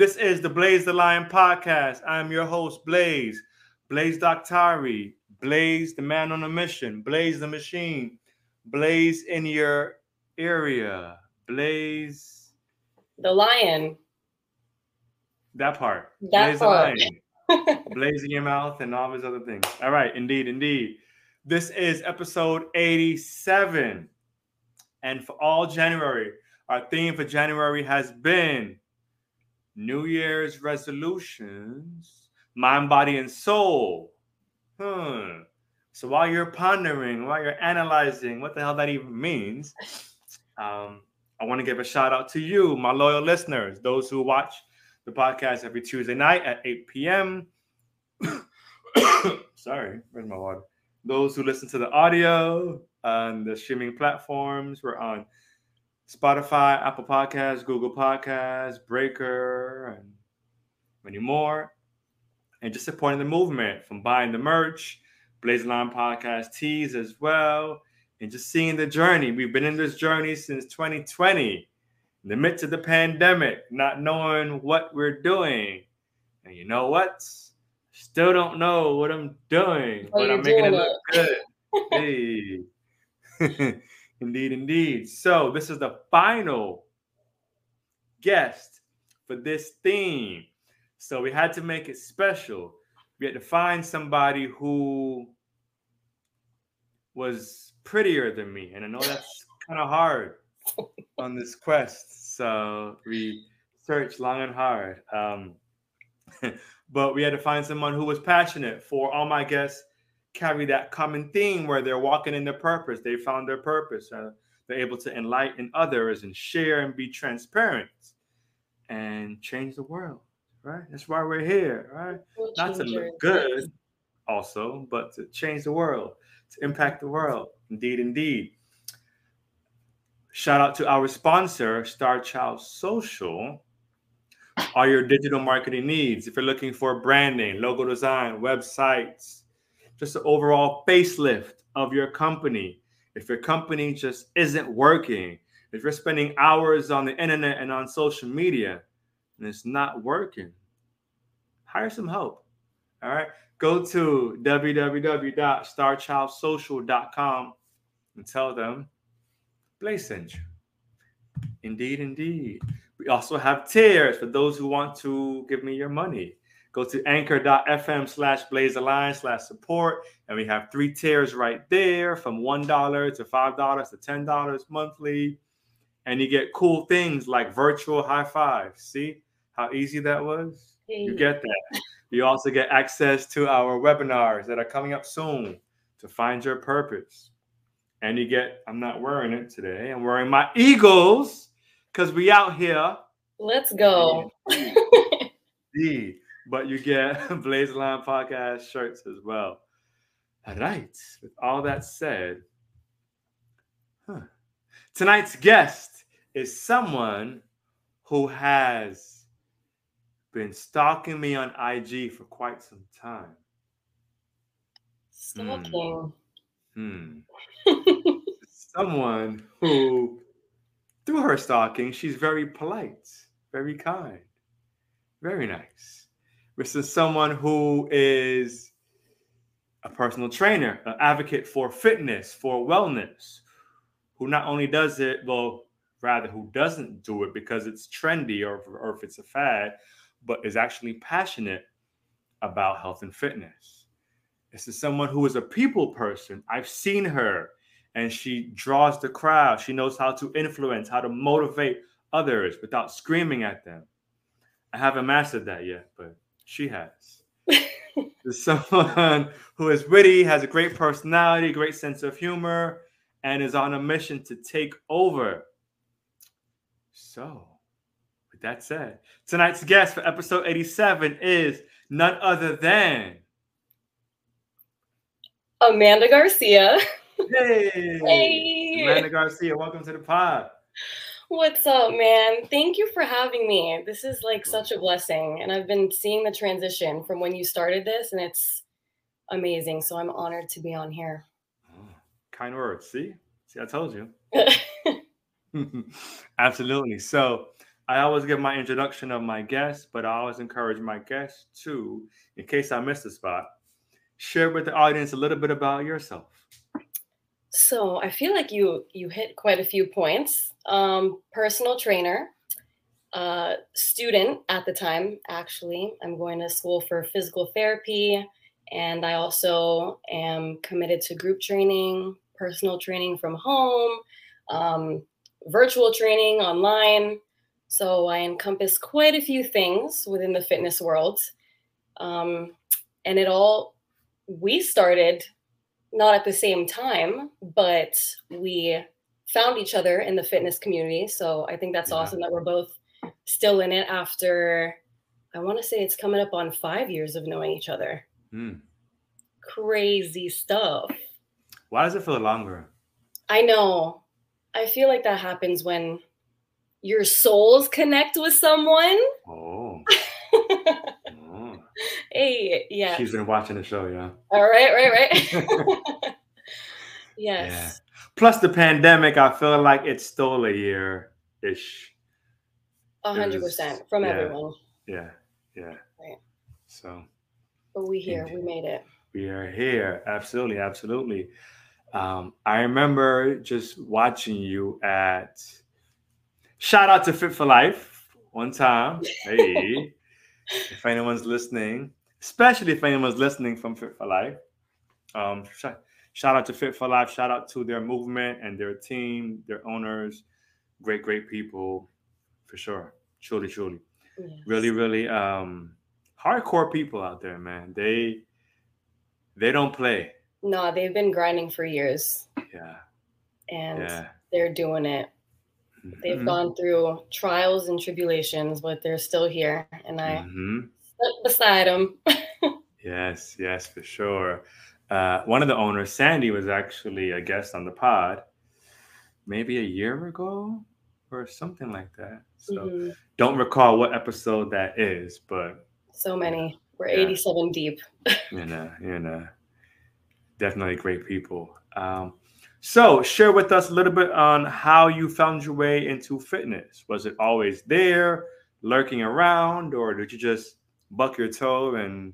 This is the Blaze the Lion podcast. I'm your host, Blaze. Blaze Doctari. Blaze the man on a mission. Blaze the machine. Blaze in your area. Blaze the lion. that part. That Blaze the part. lion. Blaze in your mouth and all these other things. All right, indeed. This is episode 87. And for all January, our theme for January has been New Year's resolutions, mind, body, and soul. So while you're pondering, while you're analyzing what the hell that even means, I want to give a shout out to you, my loyal listeners, those who watch the podcast every Tuesday night at 8 p.m. Sorry, where's my water? Those who listen to the audio on the streaming platforms, we're on Spotify, Apple Podcasts, Google Podcasts, Breaker, and many more. And just supporting the movement from buying the merch, Blaze Line Podcast tees as well, and just seeing the journey. We've been in this journey since 2020, in the midst of the pandemic, not knowing what we're doing. And you know what? Still don't know what I'm doing, but I'm making it look good. Hey. Indeed. So this is the final guest for this theme. So we had to make it special. We had to find somebody who was prettier than me. And I know that's kind of hard on this quest. So we searched long and hard. But we had to find someone who was passionate. For all my guests carry that common theme where they're walking in their purpose. They found their purpose. They're able to enlighten others and share and be transparent and change the world, right? That's why we're here, right? Not to look good also, but to change the world, to impact the world. Indeed. Shout out to our sponsor, Star Child Social. All your digital marketing needs. If you're looking for branding, logo design, websites, just an overall facelift of your company. If your company just isn't working, if you're spending hours on the internet and on social media and it's not working, hire some help. All right. Go to www.starchildsocial.com and tell them Blaze sent you. Indeed. We also have tiers for those who want to give me your money. Go to anchor.fm/blazealign/support. And we have 3 tiers right there, from $1 to $5 to $10 monthly. And you get cool things like virtual high fives. See how easy that was? Hey. You get that. You also get access to our webinars that are coming up soon to find your purpose. And you get, I'm not wearing it today. I'm wearing my Eagles because we out here. Let's go. Indeed. But you get Blaze Line Podcast shirts as well. All right. With all that said, tonight's guest is someone who has been stalking me on IG for quite some time. Stalking. Someone who, through her stalking, she's very polite, very kind, very nice. This is someone who is a personal trainer, an advocate for fitness, for wellness, who not only does it, well, rather who doesn't do it because it's trendy or if it's a fad, but is actually passionate about health and fitness. This is someone who is a people person. I've seen her and she draws the crowd. She knows how to influence, how to motivate others without screaming at them. I haven't mastered that yet, but she has. There's someone who is witty, has a great personality, great sense of humor, and is on a mission to take over. So, with that said, tonight's guest for episode 87 is none other than Amanda Garcia. Hey. Amanda Garcia, welcome to the pod. What's up, man? Thank you for having me. This is like such a blessing. And I've been seeing the transition from when you started this, and it's amazing. So I'm honored to be on here. Kind words. See, I told you. Absolutely. So I always give my introduction of my guests, but I always encourage my guests to, in case I missed a spot, share with the audience a little bit about yourself. So I feel like you hit quite a few points. Personal trainer, student at the time, actually. I'm going to school for physical therapy, and I also am committed to group training, personal training from home, virtual training online. So I encompass quite a few things within the fitness world. And we started not at the same time, but we found each other in the fitness community. So I think that's awesome that we're both still in it after, I want to say it's coming up on 5 years of knowing each other. Crazy stuff. Why does it feel longer? I know. I feel like that happens when your souls connect with someone. Oh. Hey, yeah. She's been watching the show, yeah. All right. Yes. Yeah. Plus the pandemic, I feel like it stole a year-ish. 100% from everyone. Yeah. Right. So. But we made it. We are here. Absolutely. I remember just watching you at, shout out to Fit for Life one time. Hey, if anyone's listening, especially if anyone's listening from Fit for Life, shout out to Fit for Life. Shout out to their movement and their team, their owners. Great people, for sure. Truly. Yes. Really, hardcore people out there, man. They don't play. No, they've been grinding for years. Yeah. And they're doing it. They've gone through trials and tribulations, but they're still here. And I stuck beside them. Yes, for sure. One of the owners, Sandy, was actually a guest on the pod maybe a year ago or something like that. So don't recall what episode that is, but so many. We're 87 deep. You know, definitely great people. So share with us a little bit on how you found your way into fitness. Was it always there, lurking around, or did you just buck your toe and...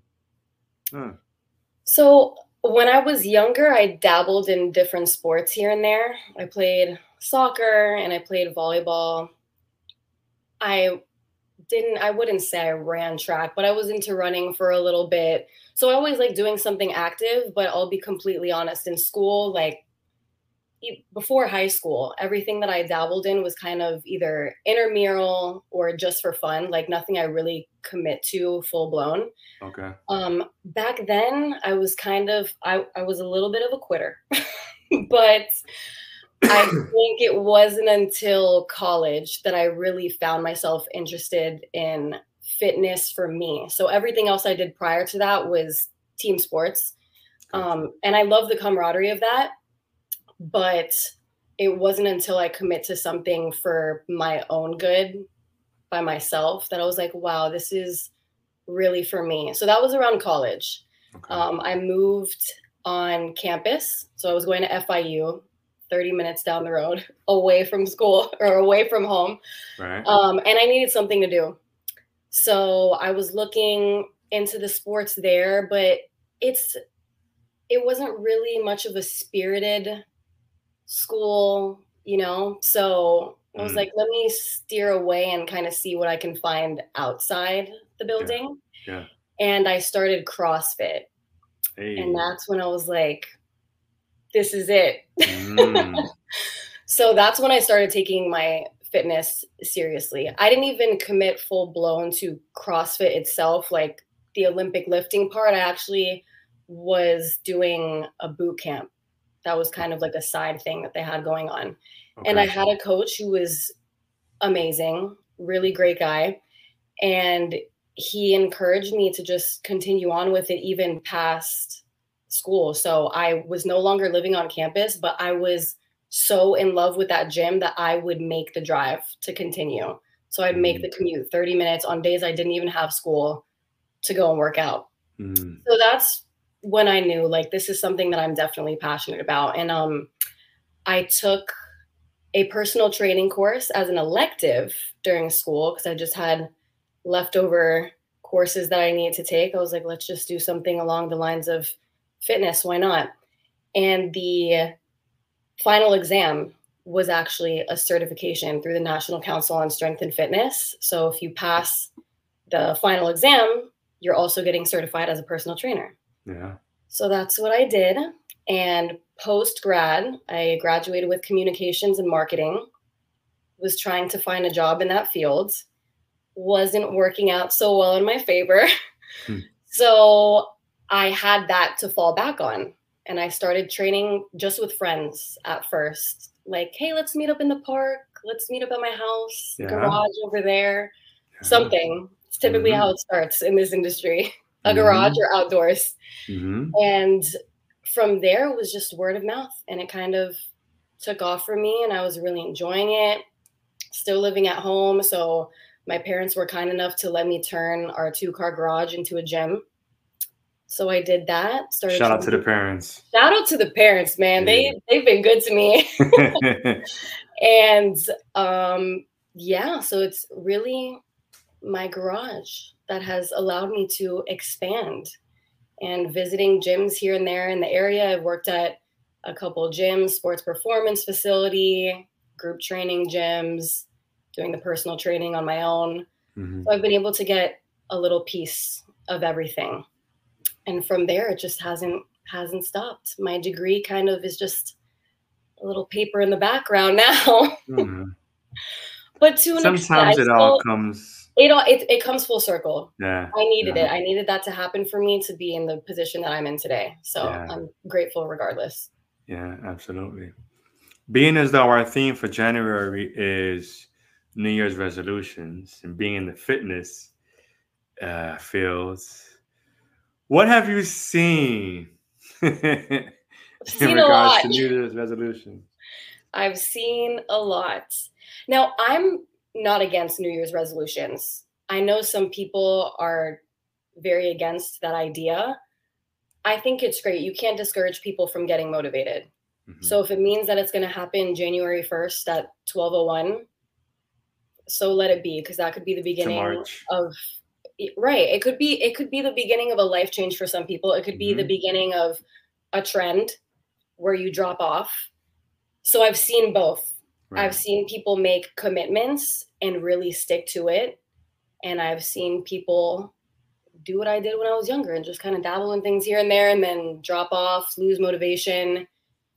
So when I was younger, I dabbled in different sports here and there. I played soccer and I played volleyball. I wouldn't say I ran track, but I was into running for a little bit. So I always like doing something active, but I'll be completely honest, in school, like before high school, everything that I dabbled in was kind of either intramural or just for fun, like nothing I really commit to full blown. Okay. Back then I was I was a little bit of a quitter, but I think it wasn't until college that I really found myself interested in fitness for me. So everything else I did prior to that was team sports. And I love the camaraderie of that. But it wasn't until I commit to something for my own good by myself that I was like, wow, this is really for me. So that was around college. Okay. I moved on campus. So I was going to FIU, 30 minutes down the road, away from school or away from home. Right. And I needed something to do. So I was looking into the sports there, but it wasn't really much of a spirited school, so I was like, let me steer away and kind of see what I can find outside the building. Yeah. And I started CrossFit. Hey. And that's when I was like, this is it. So that's when I started taking my fitness seriously. I didn't even commit full blown to CrossFit itself, like the Olympic lifting part. I actually was doing a boot camp. That was kind of like a side thing that they had going on. Okay. And I had a coach who was amazing, really great guy. And he encouraged me to just continue on with it even past school. So I was no longer living on campus, but I was so in love with that gym that I would make the drive to continue. So I'd make the commute 30 minutes on days I didn't even have school to go and work out. So that's when I knew, like, this is something that I'm definitely passionate about. And I took a personal training course as an elective during school because I just had leftover courses that I needed to take. I was like, let's just do something along the lines of fitness. Why not? And the final exam was actually a certification through the National Council on Strength and Fitness. So if you pass the final exam, you're also getting certified as a personal trainer. Yeah. So that's what I did. And post-grad, I graduated with communications and marketing, was trying to find a job in that field, wasn't working out so well in my favor. So I had that to fall back on. And I started training just with friends at first. Like, hey, let's meet up in the park. Let's meet up at my house, garage over there, something. It's typically how it starts in this industry, a garage or outdoors. And from there, it was just word of mouth. And it kind of took off for me. And I was really enjoying it. Still living at home. So my parents were kind enough to let me turn our 2-car garage into a gym. So I did that. Shout out to the parents. Shout out to the parents, man. Yeah. They've been good to me. And yeah, so it's really my garage that has allowed me to expand and visiting gyms here and there in the area. I've worked at a couple of gyms, sports performance facility, group training gyms, doing the personal training on my own. So I've been able to get a little piece of everything. And from there, it just hasn't stopped. My degree kind of is just a little paper in the background now. But to an extent, it comes full circle. Yeah, I needed it. I needed that to happen for me to be in the position that I'm in today. So I'm grateful regardless. Yeah, absolutely. Being as though our theme for January is New Year's resolutions and being in the fitness fields, what have you seen in regards to New Year's resolutions? I've seen a lot. Now, I'm not against New Year's resolutions. I know some people are very against that idea. I think it's great. You can't discourage people from getting motivated. So if it means that it's going to happen January 1st at 12:01, so let it be, because that could be the beginning of right. It could be the beginning of a life change for some people. It could be the beginning of a trend where you drop off. So I've seen both. Right. I've seen people make commitments and really stick to it. And I've seen people do what I did when I was younger and just kind of dabble in things here and there and then drop off, lose motivation.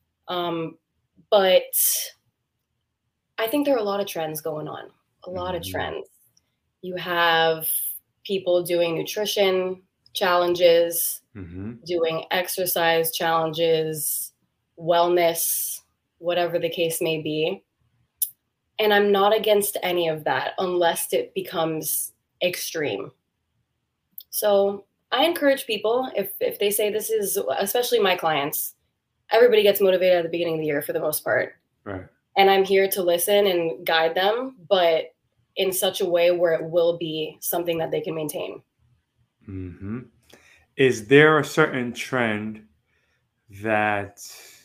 But I think there are a lot of trends going on, a lot of trends. You have people doing nutrition challenges, doing exercise challenges, wellness, whatever the case may be. And I'm not against any of that unless it becomes extreme. So I encourage people, if they say this is, especially my clients, everybody gets motivated at the beginning of the year for the most part. Right. And I'm here to listen and guide them, but in such a way where it will be something that they can maintain. Is there a certain trend that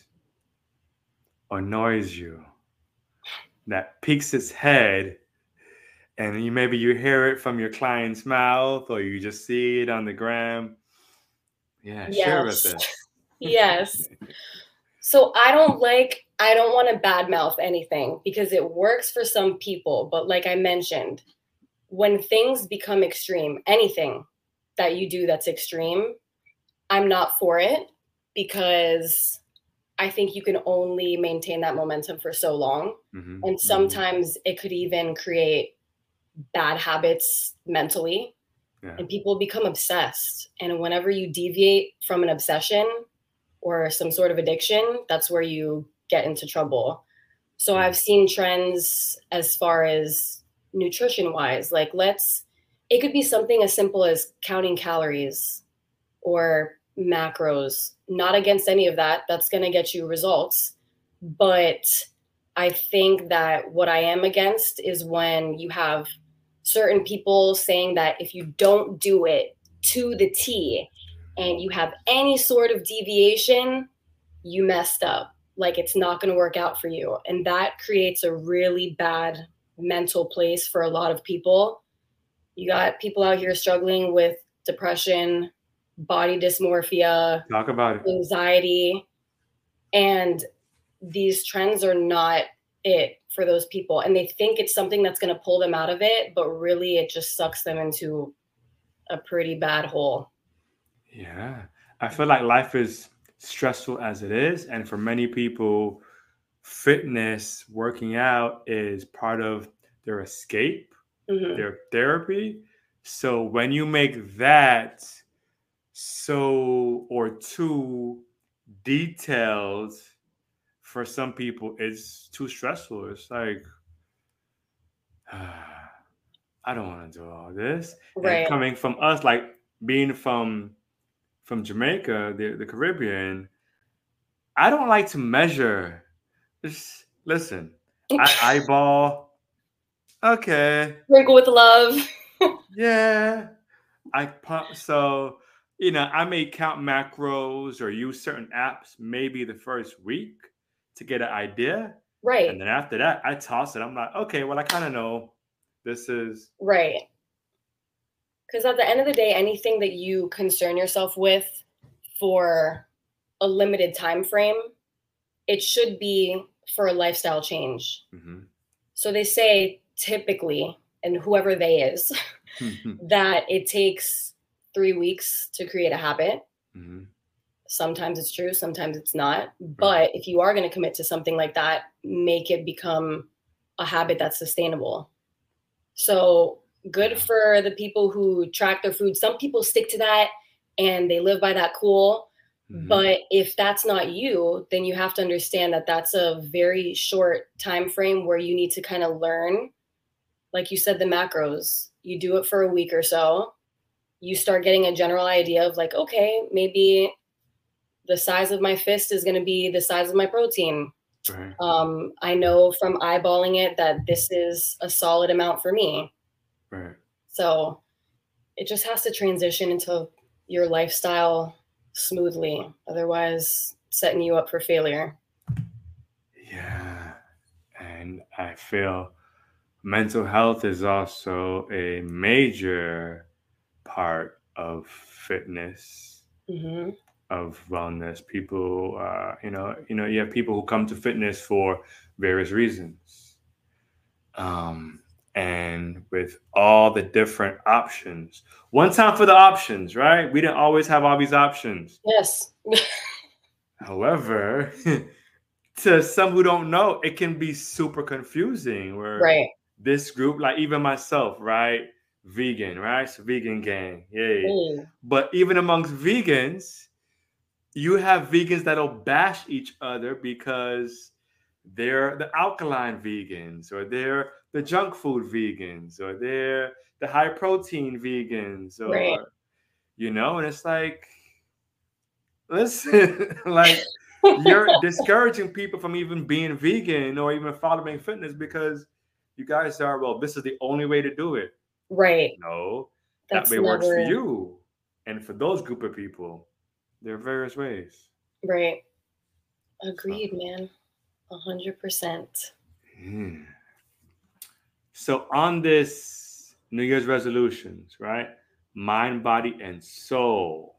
annoys you, that peeks its head, and maybe you hear it from your client's mouth or you just see it on the gram? Yeah, share with us. Yes. So I don't want to badmouth anything because it works for some people. But like I mentioned, when things become extreme, anything that you do that's extreme, I'm not for it, because I think you can only maintain that momentum for so long. And sometimes it could even create bad habits mentally, and people become obsessed. And whenever you deviate from an obsession or some sort of addiction, that's where you get into trouble. So I've seen trends as far as nutrition wise, like it could be something as simple as counting calories or macros. Not against any of that. That's going to get you results. But I think that what I am against is when you have certain people saying that if you don't do it to the T and you have any sort of deviation, you messed up. like it's not going to work out for you. And that creates a really bad mental place for a lot of people. You got people out here struggling with depression, body dysmorphia, Talk about it. anxiety, and these trends are not it for those people. And they think it's something that's going to pull them out of it, but really it just sucks them into a pretty bad hole. Yeah. I feel like life is stressful as it is. And for many people, fitness, working out is part of their escape, their therapy. So when you make that so or too detailed, for some people, it's too stressful. It's like, I don't want to do all this. Right. And coming from us, like being from Jamaica, the Caribbean, I don't like to measure. Just listen, I eyeball. Okay. Sprinkle with love. Yeah. I pump. So, I may count macros or use certain apps maybe the first week to get an idea. Right. And then after that, I toss it. I'm like, okay, well, I kind of know this is. Right. Because at the end of the day, anything that you concern yourself with for a limited time frame, it should be for a lifestyle change. Mm-hmm. So they say typically, and whoever they is, that it takes 3 weeks to create a habit. Mm-hmm. Sometimes it's true, sometimes it's not. But if you are going to commit to something like that, make it become a habit that's sustainable. So good for the people who track their food. Some people stick to that and they live by that, cool. Mm-hmm. But if that's not you, then you have to understand that that's a very short time frame where you need to kind of learn. Like you said, the macros, you do it for a week or so. You start getting a general idea of like, okay, maybe the size of my fist is going to be the size of my protein. Right. I know from eyeballing it that this is a solid amount for me. Right. So it just has to transition into your lifestyle smoothly. Otherwise, setting you up for failure. Yeah. And I feel mental health is also a major part of fitness, of wellness. People, you have people who come to fitness for various reasons. And with all the different options, one time for the options, right? We didn't always have all these options. Yes. However, to some who don't know, it can be super confusing. Where right. This group, like even myself, right? Vegan, right? So vegan gang, yay. But even amongst vegans, you have vegans that'll bash each other because they're the alkaline vegans, or they're the junk food vegans, or they're the high protein vegans, or right. And it's like, listen, like you're discouraging people from even being vegan or even following fitness because you guys are, well, this is the only way to do it. Right. No, that way works for you. And for those group of people, there are various ways. Right. Agreed, man. 100%. So on this New Year's resolutions, right? Mind, body, and soul.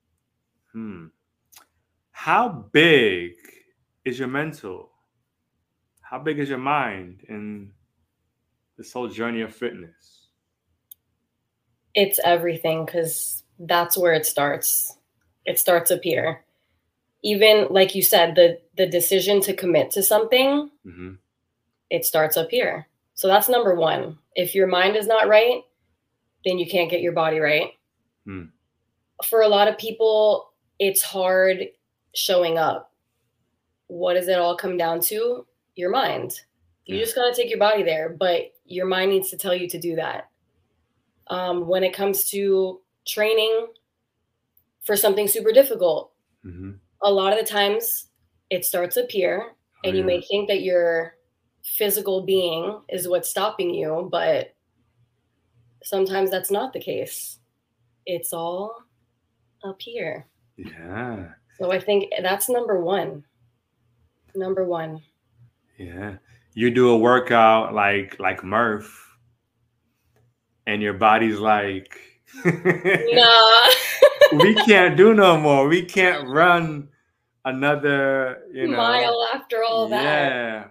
How big is your mental? How big is your mind in this whole journey of fitness? It's everything, because that's where it starts. It starts up here. Even like you said, the decision to commit to something, it starts up here. So that's number one. If your mind is not right, then you can't get your body right. For a lot of people, it's hard showing up. What does it all come down to? Your mind. You just got to take your body there, but your mind needs to tell you to do that. When it comes to training for something super difficult, a lot of the times it starts up here, and you may think that your physical being is what's stopping you, but sometimes that's not the case. It's all up here. Yeah. So I think that's number one. Number one. Yeah. You do a workout like Murph, and your body's like, Nah. we can't do no more. We can't run another, Mile after all that. yeah.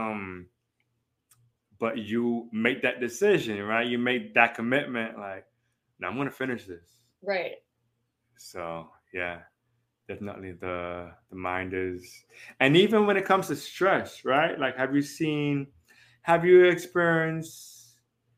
But you make that decision, right? You make that commitment, like, now I'm gonna finish this. Right. So yeah, definitely the mind is, and even when it comes to stress, right? Like, have you experienced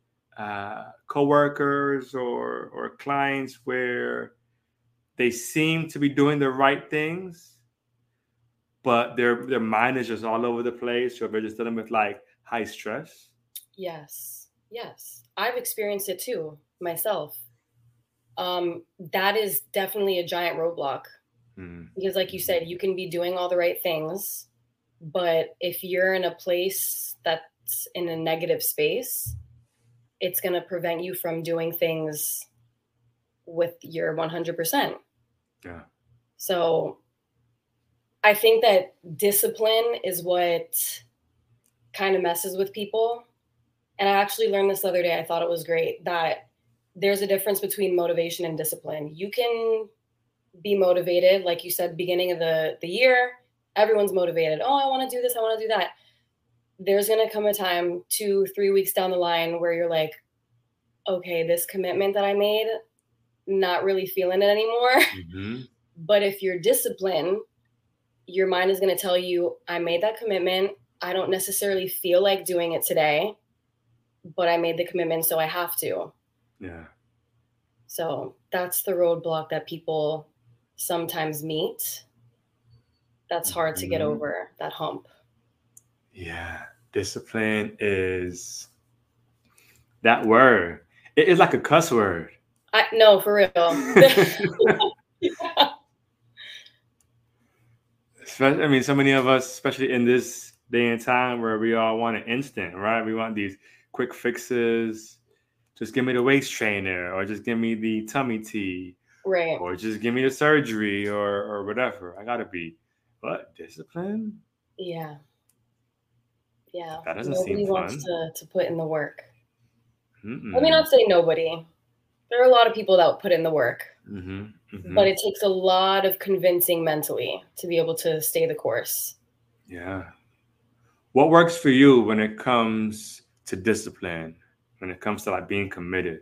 coworkers or clients where they seem to be doing the right things, but their mind is just all over the place, or they're just dealing with like high stress? Yes. Yes. I've experienced it too myself. That is definitely a giant roadblock because, like you said, you can be doing all the right things, but if you're in a place that's in a negative space, it's going to prevent you from doing things with your 100%. Yeah. So I think that discipline is what kind of messes with people. And I actually learned this the other day. I thought it was great that there's a difference between motivation and discipline. You can be motivated, like you said, beginning of the year, everyone's motivated. Oh, I want to do this, I want to do that. There's going to come a time 2-3 weeks down the line where you're like, okay, this commitment that I made, not really feeling it anymore. Mm-hmm. But if you're disciplined, your mind is going to tell you, I made that commitment. I don't necessarily feel like doing it today, but I made the commitment, so I have to. Yeah. So that's the roadblock that people sometimes meet. That's hard to get over, that hump. Yeah. Discipline is that word. It is like a cuss word. No, for real. I mean, so many of us, especially in this day and time where we all want an instant, right? We want these quick fixes. Just give me the waist trainer, or just give me the tummy tea, Right. or just give me the surgery, or whatever. I gotta be, what, discipline? Yeah. Yeah. That doesn't Nobody seem wants fun. to put in the work. Mm-mm. Let me not say nobody. There are a lot of people that put in the work, Mm-hmm. Mm-hmm. but it takes a lot of convincing mentally to be able to stay the course. Yeah. What works for you when it comes to discipline, when it comes to like being committed?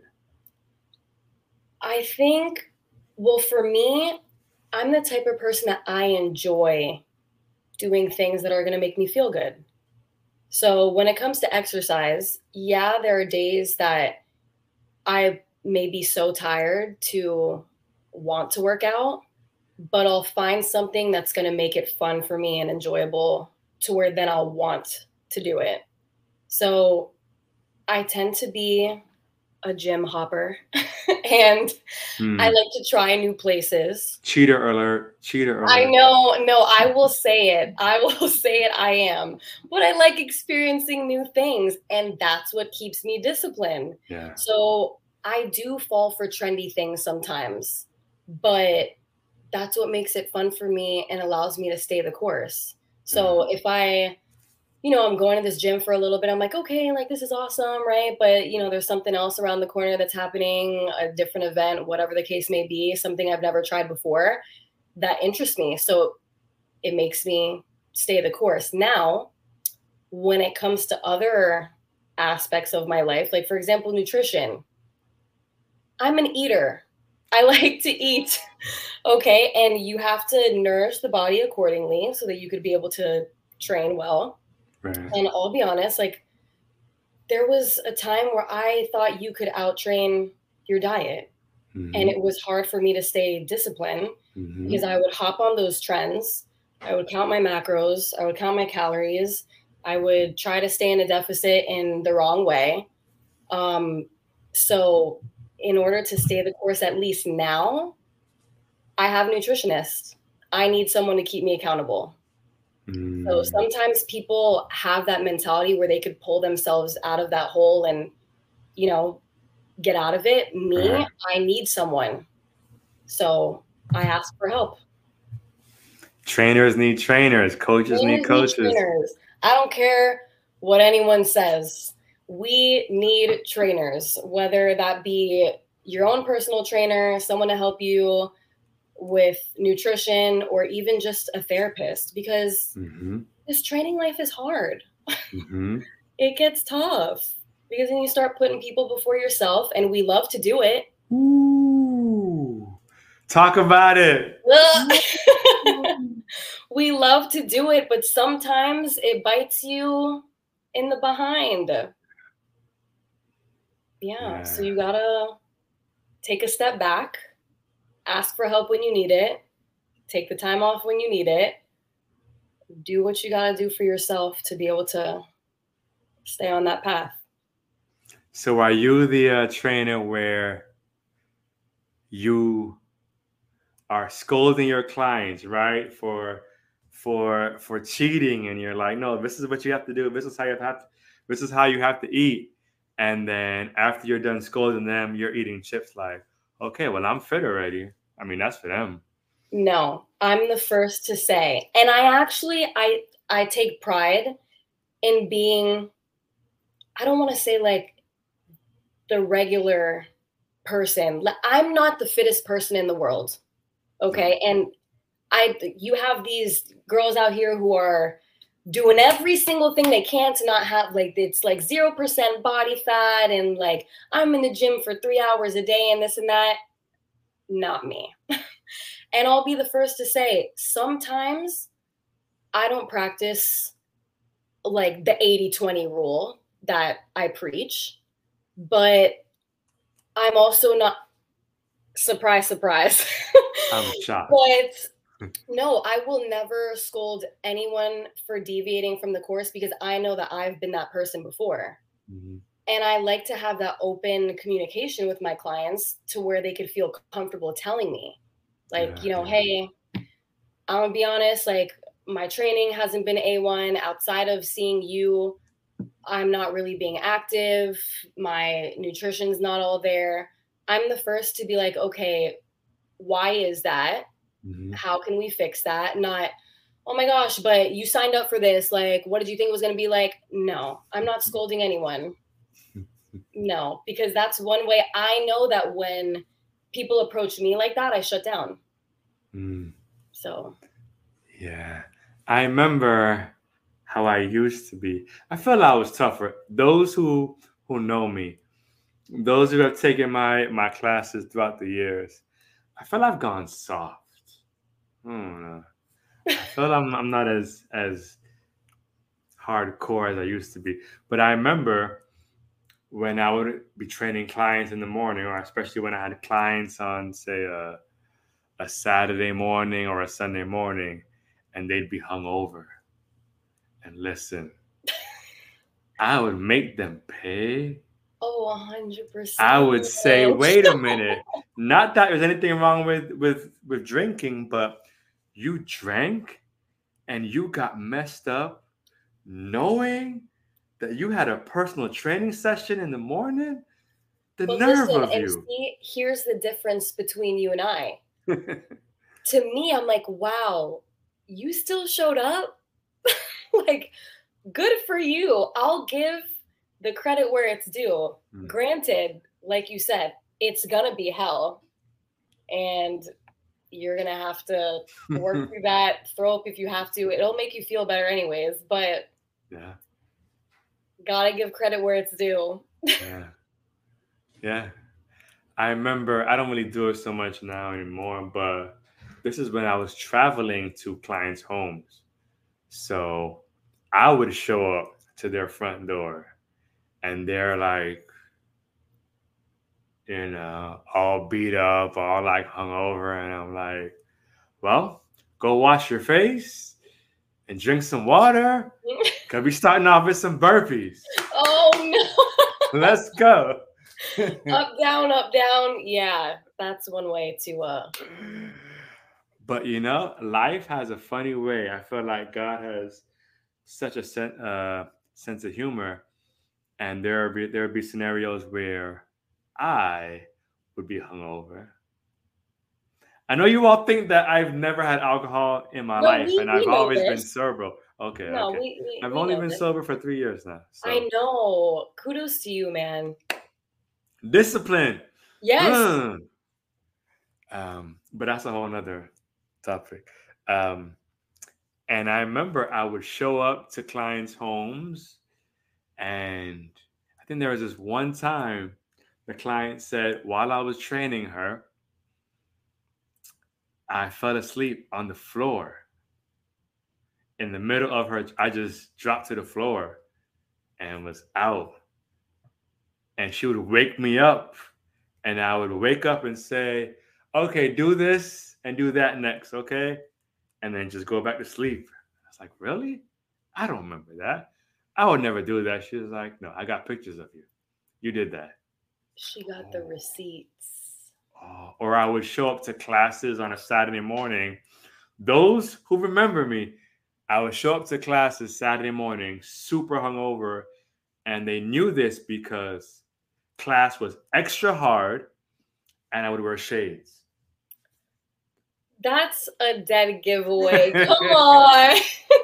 I think, well, for me, I'm the type of person that I enjoy doing things that are going to make me feel good. So when it comes to exercise, yeah, there are days that I may be so tired to want to work out, but I'll find something that's going to make it fun for me and enjoyable to where then I'll want to do it. So I tend to be a gym hopper and I like to try new places. Cheater alert. Cheater alert. I know. No, I will say it. I will say it. I am. But I like experiencing new things. And that's what keeps me disciplined. Yeah. So I do fall for trendy things sometimes. But that's what makes it fun for me and allows me to stay the course. So if I'm going to this gym for a little bit, I'm like, okay, like this is awesome, right? But there's something else around the corner that's happening, a different event, whatever the case may be, something I've never tried before that interests me. So it makes me stay the course. Now, when it comes to other aspects of my life, like for example, nutrition, I'm an eater. I like to eat. Okay. And you have to nourish the body accordingly so that you could be able to train well. Right. And I'll be honest, like there was a time where I thought you could outtrain your diet. Mm-hmm. And it was hard for me to stay disciplined because I would hop on those trends. I would count my macros. I would count my calories. I would try to stay in a deficit in the wrong way. So in order to stay the course, at least now, I have a nutritionist. I need someone to keep me accountable. So sometimes people have that mentality where they could pull themselves out of that hole and, get out of it. Me, I need someone. So I ask for help. Trainers need trainers. Coaches need Trainers need coaches. trainers. I don't care what anyone says. We need trainers, whether that be your own personal trainer, someone to help you with nutrition, or even just a therapist, because this training life is hard. It gets tough because then you start putting people before yourself, and we love to do it. Ooh. Talk about it. We love to do it, but sometimes it bites you in the behind. Yeah, so you gotta take a step back, ask for help when you need it, take the time off when you need it, do what you gotta do for yourself to be able to stay on that path. So are you the trainer where you are scolding your clients, right, for cheating, and you're like, no, this is what you have to do, this is how you have to eat, and then after you're done scolding them, you're eating chips, like, okay, well, I'm fit already. I mean, that's for them. No, I'm the first to say, and I take pride in being, I don't want to say like the regular person. I'm not the fittest person in the world. Okay. And you have these girls out here who are doing every single thing they can to not have, like, it's like 0% body fat, and like, I'm in the gym for 3 hours a day and this and that. Not me. And I'll be the first to say, sometimes I don't practice like the 80-20 rule that I preach, but I'm also not, surprise, I'm shocked. But no, I will never scold anyone for deviating from the course, because I know that I've been that person before. And I like to have that open communication with my clients to where they could feel comfortable telling me, like, hey, I'm gonna be honest, like, my training hasn't been A1. Outside of seeing you, I'm not really being active. My nutrition's not all there. I'm the first to be like, okay, why is that? How can we fix that? Not, oh my gosh, but you signed up for this. Like, what did you think it was going to be like? No, I'm not scolding anyone. No, because that's one way I know that when people approach me like that, I shut down. So. Yeah. I remember how I used to be. I felt I was tougher. Those who know me, those who have taken my classes throughout the years, I feel I've gone soft. I don't know. I feel I'm not as hardcore as I used to be. But I remember when I would be training clients in the morning, or especially when I had clients on, say, a Saturday morning or a Sunday morning, and they'd be hungover. And listen, I would make them pay. Oh, 100%. I would say, wait a minute. Not that there's anything wrong with drinking, but you drank and you got messed up knowing that you had a personal training session in the morning? The nerve of you. See, here's the difference between you and I. To me, I'm like, wow, you still showed up? Like, good for you. I'll give the credit where it's due. Granted, like you said, it's gonna be hell, and you're gonna have to work through that, throw up if you have to. It'll make you feel better anyways, but yeah, gotta give credit where it's due. Yeah. I remember, I don't really do it so much now anymore, but this is when I was traveling to clients' homes. So I would show up to their front door and they're like, all beat up, all like hungover. And I'm like, well, go wash your face and drink some water, because we're starting off with some burpees. Oh, no. Let's go. Up, down. Yeah, that's one way to... But, life has a funny way. I feel like God has such a sense of humor. And there would be scenarios where I would be hungover. I know you all think that I've never had alcohol in my No, life, and I've we know always been this. sober. Okay, No, okay. I've we only know been this. sober for 3 years now. So I know. Kudos to you, man. discipline. Yes. But that's a whole nother topic. And I remember I would show up to clients' homes, and I think there was this one time the client said, while I was training her, I fell asleep on the floor. In the middle of her, I just dropped to the floor and was out. And she would wake me up, and I would wake up and say, okay, do this and do that next, okay? And then just go back to sleep. I was like, really? I don't remember that. I would never do that. She was like, no, I got pictures of you. You did that. She got the receipts. Or I would show up to classes on a Saturday morning. Those who remember me, I would show up to classes Saturday morning, super hungover, and they knew this because class was extra hard, and I would wear shades. That's a dead giveaway. Come on.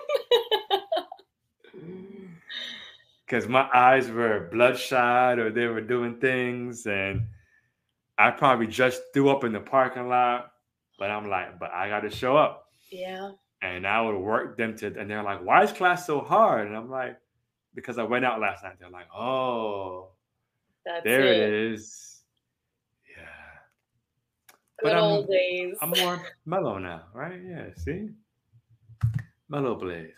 Because my eyes were bloodshot, or they were doing things, and I probably just threw up in the parking lot. But I'm like, but I got to show up. Yeah. And I would work them and they're like, why is class so hard? And I'm like, because I went out last night. They're like, oh, there it is. Yeah. Good old days. I'm more mellow now, right? Yeah, see? Mellow Blaze.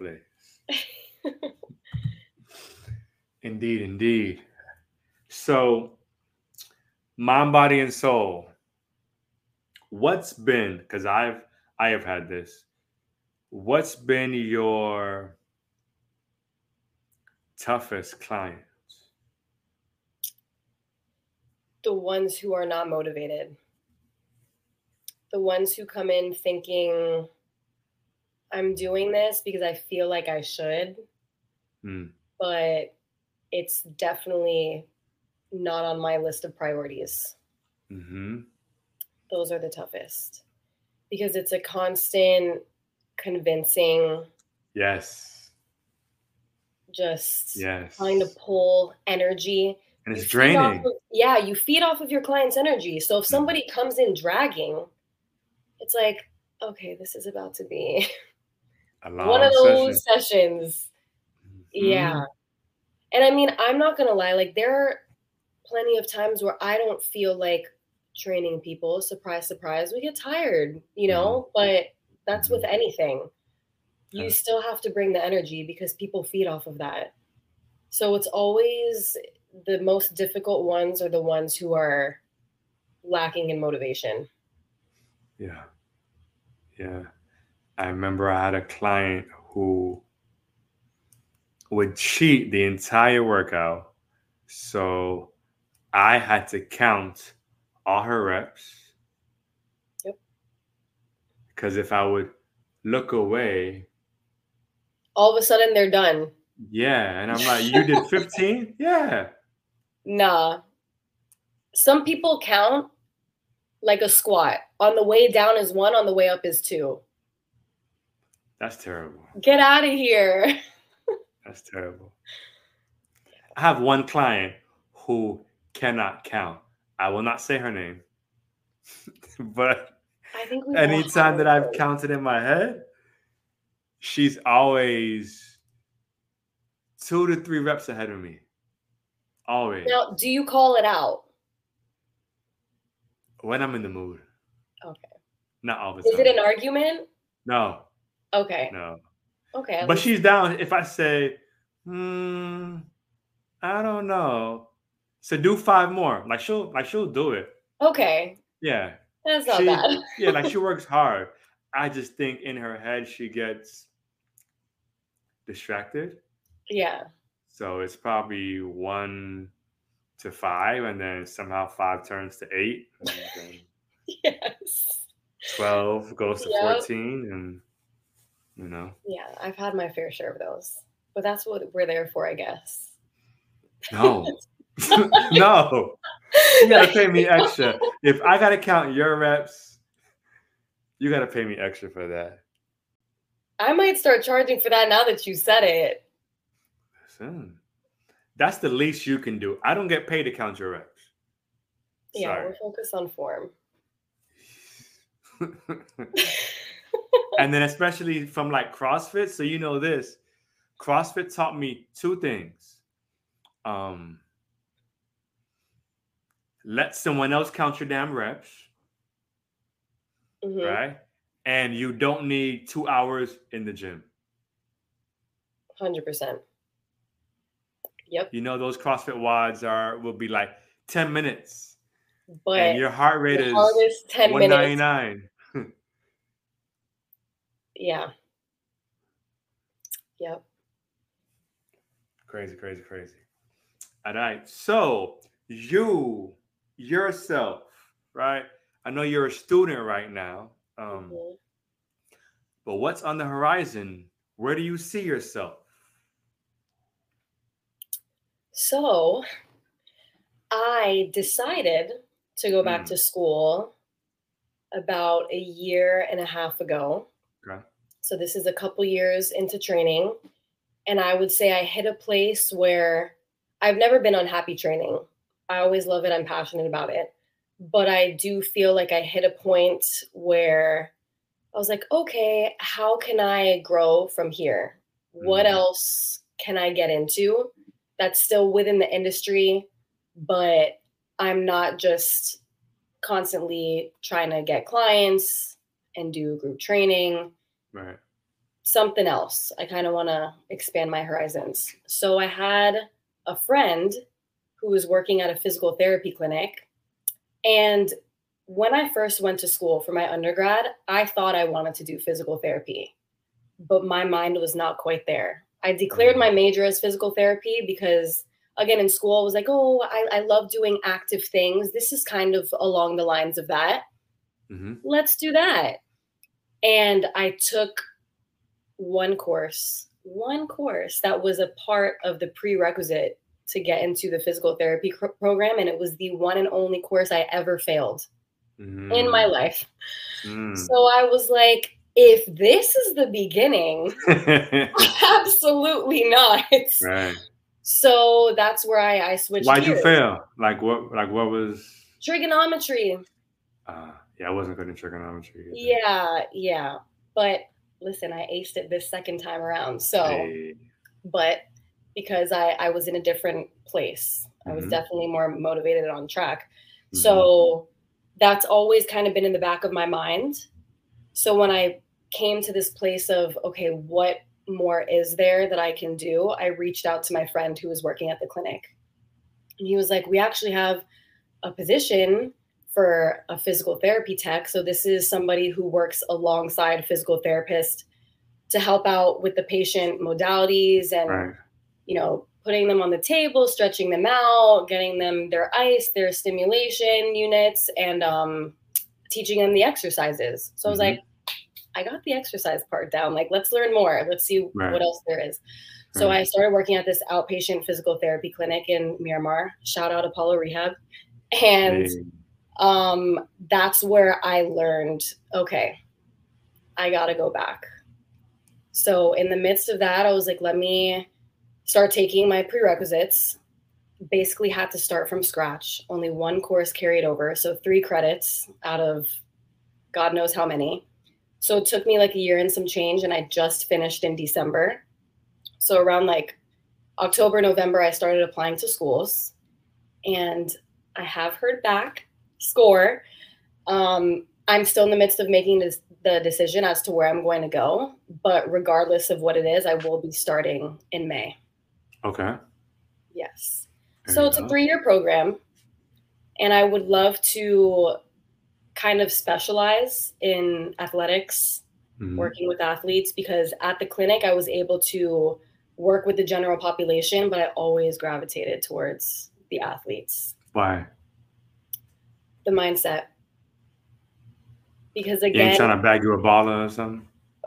Indeed, indeed. So, mind, body, and soul. What's been, because I have had this, what's been your toughest client? The ones who are not motivated. The ones who come in thinking, I'm doing this because I feel like I should, but it's definitely not on my list of priorities. Mm-hmm. Those are the toughest because it's a constant convincing. Yes. Just trying to pull energy. And it's draining. You feed off of your client's energy. So if somebody comes in dragging, it's like, okay, this is about to be one of those sessions. Yeah. And I mean, I'm not going to lie. Like, there are plenty of times where I don't feel like training people. Surprise, surprise. We get tired, but that's with anything. You still have to bring the energy because people feed off of that. So it's always the most difficult ones are the ones who are lacking in motivation. Yeah. Yeah. I remember I had a client who would cheat the entire workout. So I had to count all her reps. Yep. Because if I would look away, all of a sudden they're done. Yeah. And I'm like, you did 15? Yeah. Nah. Some people count like a squat. On the way down is 1, on the way up is 2. That's terrible. Get out of here. That's terrible. I have one client who cannot count. I will not say her name. But I think anytime that I've counted in my head, she's always 2 to 3 reps ahead of me. Always. Now, do you call it out? When I'm in the mood. Okay. Not all the time. Is it an argument? No. Okay. No. Okay. But she's down if I say, I don't know. So do 5 more. Like she'll do it. Okay. Yeah. That's not bad. Yeah, like she works hard. I just think in her head she gets distracted. Yeah. So it's probably 1 to 5, and then somehow 5 turns to 8. And then yes. 12 goes to 14, and Yeah, I've had my fair share of those, but that's what we're there for, I guess. No. No. You gotta pay me extra. If I gotta count your reps, You got to pay me extra for that. I might start charging for that now that you said it. Listen, that's the least you can do. I don't get paid to count your reps. Yeah, Sorry. we're focused on form. And then especially from like CrossFit. So you know this. CrossFit taught me two things. Let someone else count your damn reps. Mm-hmm. Right? And you don't need 2 hours in the gym. 100%. Yep. You know, those CrossFit WODs will be like 10 minutes. But and your heart rate is hardest 10 199. minutes. Yeah. Yep. Crazy. All right. So you yourself, right? I know you're a student right now. But what's on the horizon? Where do you see yourself? So I decided to go back to school about 1.5 years ago. Okay. So this is a couple years into training. And I would say I hit a place where I've never been unhappy training. I always love it. I'm passionate about it. But I do feel like I hit a point where I was like, okay, how can I grow from here? What else can I get into that's still within the industry, but I'm not just constantly trying to get clients and do group training. Right. Something else. I kind of want to expand my horizons. So I had a friend who was working at a physical therapy clinic. And when I first went to school for my undergrad, I thought I wanted to do physical therapy, but my mind was not quite there. I declared my major as physical therapy because, again, in school, I was like, oh, I love doing active things. This is kind of along the lines of that. Let's do that. And I took one course that was a part of the prerequisite to get into the physical therapy program. And it was the one and only course I ever failed in my life. So I was like, if this is the beginning, absolutely not. Right. So that's where I switched. Why'd you fail? Like what was? Trigonometry. Yeah, I wasn't good in trigonometry. Yeah. But listen, I aced it this second time around. So, but because I was in a different place, I was definitely more motivated on track. So that's always kind of been in the back of my mind. So when I came to this place of, okay, what more is there that I can do? I reached out to my friend who was working at the clinic. And he was like, we actually have a position for a physical therapy tech. So this is somebody who works alongside a physical therapist to help out with the patient modalities and, you know, putting them on the table, stretching them out, getting them their ice, their stimulation units, and teaching them the exercises. So I was like, I got the exercise part down. Like, let's learn more. Let's see what else there is. So I started working at this outpatient physical therapy clinic in Miramar. Shout out Apollo Rehab. And that's where I learned, okay, I got to go back. So in the midst of that, I was like, let me start taking my prerequisites. Basically had to start from scratch. Only one course carried over. So 3 credits out of God knows how many. So it took me like 1 year and some change, and I just finished in December. So around like October, November, I started applying to schools, and I have heard back, score. I'm still in the midst of making the decision as to where I'm going to go, but regardless of what it is, I will be starting in May. Okay. Yes. So it's a 3-year program, and I would love to kind of specialize in athletics, working with athletes, because at the clinic, I was able to work with the general population, but I always gravitated towards the athletes. Why? The mindset. Because again, you ain't trying to bag you a baller or something?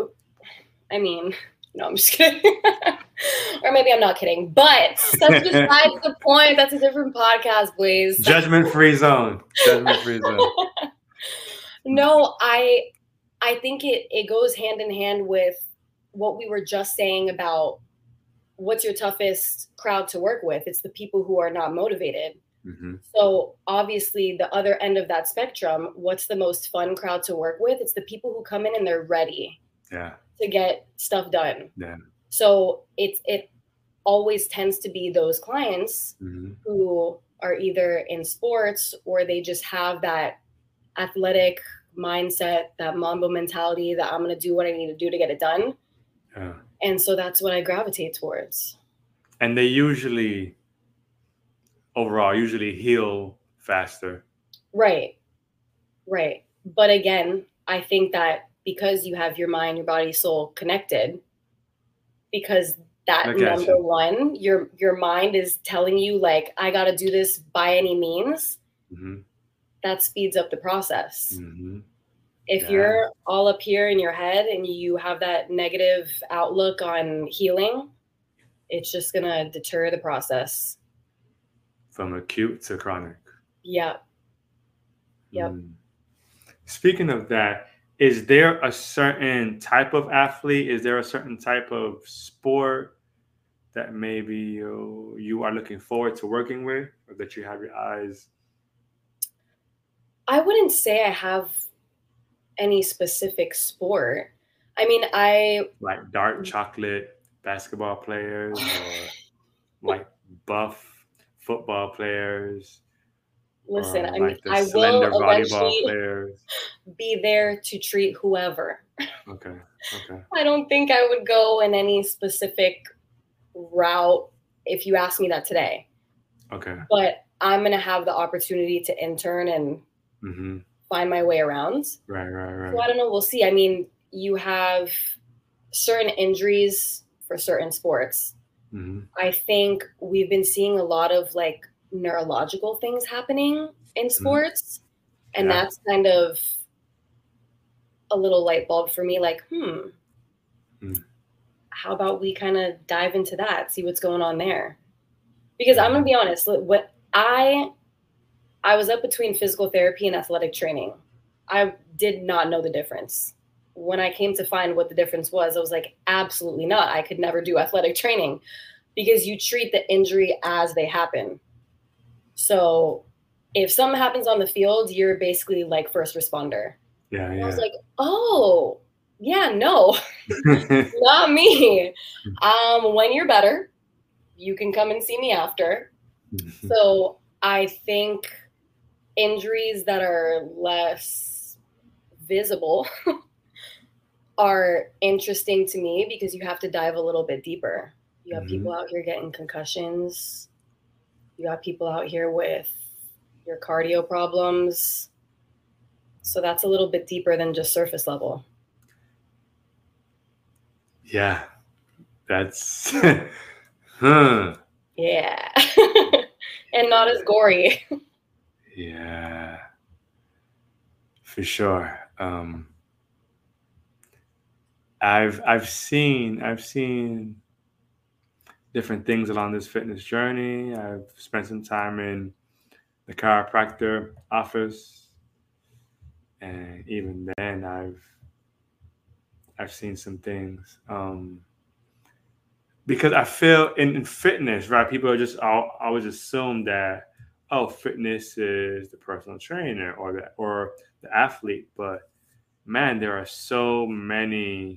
I mean, no, I'm just kidding. Or maybe I'm not kidding, but that's besides the point. That's a different podcast, please. Judgment-free zone. Judgment-free zone. No, I I think it goes hand in hand with what we were just saying about what's your toughest crowd to work with. It's the people who are not motivated. Mm-hmm. So obviously the other end of that spectrum, what's the most fun crowd to work with? It's the people who come in and they're ready to get stuff done. Yeah. So it always tends to be those clients who are either in sports or they just have that athletic mindset, that Mamba mentality that I'm going to do what I need to do to get it done. Yeah. And so that's what I gravitate towards. And they usually heal faster. Right. But again, I think that because you have your mind, your body, soul connected, because that number one, your mind is telling you like, I got to do this by any means. That speeds up the process. If you're all up here in your head and you have that negative outlook on healing, it's just going to deter the process. From acute to chronic. Yep. Speaking of that, is there a certain type of athlete? Is there a certain type of sport that maybe you are looking forward to working with, or that you have your eyes? I wouldn't say I have any specific sport. I mean, like dark chocolate basketball players, or like buff football players. Listen, I like mean, I will eventually be there to treat whoever. Okay. I don't think I would go in any specific route if you ask me that today. Okay. But I'm going to have the opportunity to intern and find my way around. Right. So I don't know. We'll see. I mean, you have certain injuries for certain sports. I think we've been seeing a lot of like neurological things happening in sports. And that's kind of a little light bulb for me. Like, how about we kind of dive into that, see what's going on there? Because I'm going to be honest, what I was up between physical therapy and athletic training. I did not know the difference. When I came to find what the difference was, I was like, absolutely not. I could never do athletic training because you treat the injury as they happen. So if something happens on the field, you're basically like first responder. Yeah. I was like, oh, yeah, no, not me. When you're better, you can come and see me after. So I think injuries that are less visible are interesting to me because you have to dive a little bit deeper. You have people out here getting concussions. You have people out here with your cardio problems. So that's a little bit deeper than just surface level. Yeah. That's Yeah. And not as gory. Yeah. For sure. I've seen different things along this fitness journey. I've spent some time in the chiropractor office, and even then I've seen some things. Because I feel in fitness, right? People are just always assume that, oh, fitness is the personal trainer or the athlete, but man, there are so many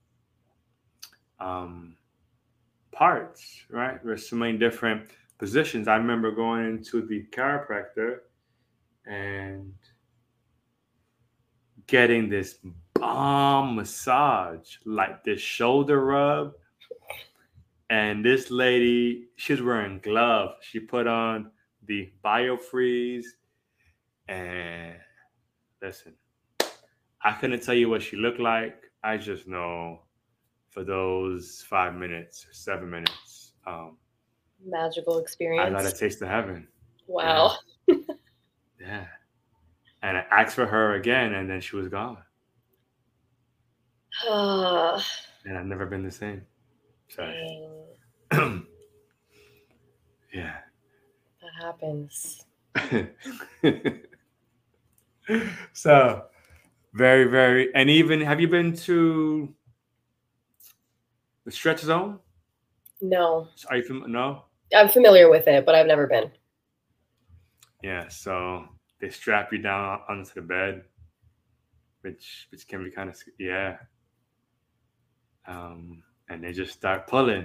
parts, right? There's so many different positions. I remember going into the chiropractor and getting this bomb massage, like this shoulder rub. And this lady, she was wearing gloves. She put on the BioFreeze. And listen, I couldn't tell you what she looked like. I just know for those 5 minutes or 7 minutes, magical experience. I got a taste of heaven. Wow. Yeah. And I asked for her again, and then she was gone. And I've never been the same. Sorry. Yeah. That happens. So Very, very. And even, have you been to the stretch zone? No. Are you no? I'm familiar with it, but I've never been. Yeah. So they strap you down onto the bed, which can be kind of, yeah. And they just start pulling.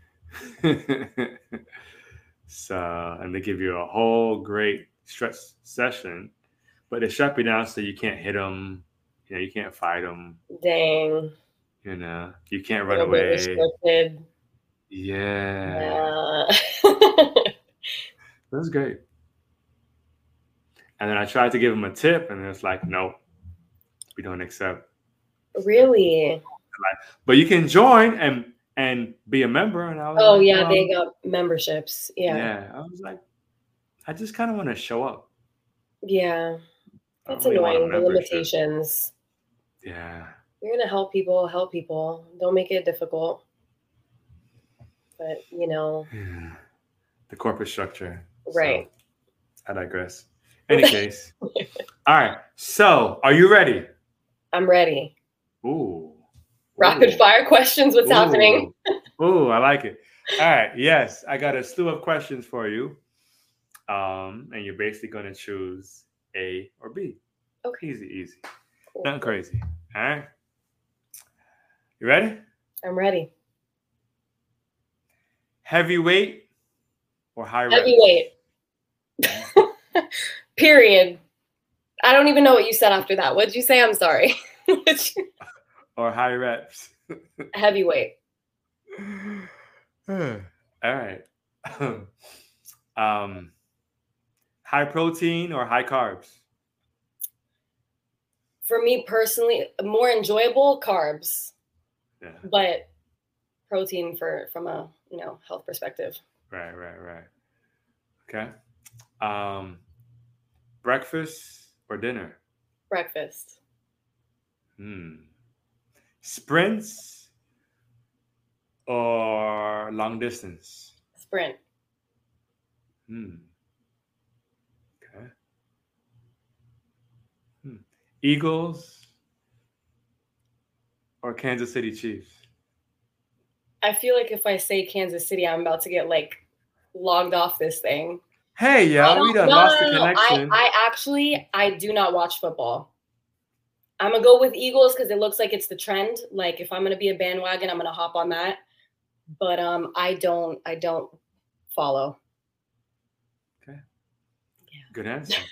So, and they give you a whole great stretch session, but they strap you down so you can't hit them. You know, you can't fight them. Dang. You know, you can't A run little bit away. restricted. Yeah. Yeah. That was great. And then I tried to give them a tip, and it's like, no, we don't accept. Really? But you can join and be a member. And I was Oh like, yeah, well, they got memberships. Yeah. yeah. I was like, I just kind of want to show up. Yeah. I don't It's really want a annoying, the membership. limitations. Yeah. You're gonna help people, help people. Don't make it difficult. But you know, Yeah. The corporate structure. right. So I digress. Any case. All right. So are you ready? I'm ready. Ooh. Rapid fire questions. What's happening? Ooh, I like it. All right. Yes, I got a slew of questions for you. And you're basically gonna choose A or B. Okay. Easy. Cool. Nothing crazy. All right. You ready? I'm ready. Heavyweight or high reps? Heavyweight. Period. I don't even know what you said after that. What did you say? I'm sorry. Or high reps? Heavyweight. All right. High protein or high carbs? For me personally, more enjoyable carbs. Yeah. But protein from a health perspective. Right. Okay. Breakfast or dinner? Breakfast. Sprints or long distance? Sprint. Okay. Eagles or Kansas City Chiefs? I feel like if I say Kansas City, I'm about to get like logged off this thing. Hey, yo, we done lost the connection. I do not watch football. I'm gonna go with Eagles because it looks like it's the trend. Like if I'm gonna be a bandwagon, I'm gonna hop on that. But I don't follow. Okay. Yeah. Good answer.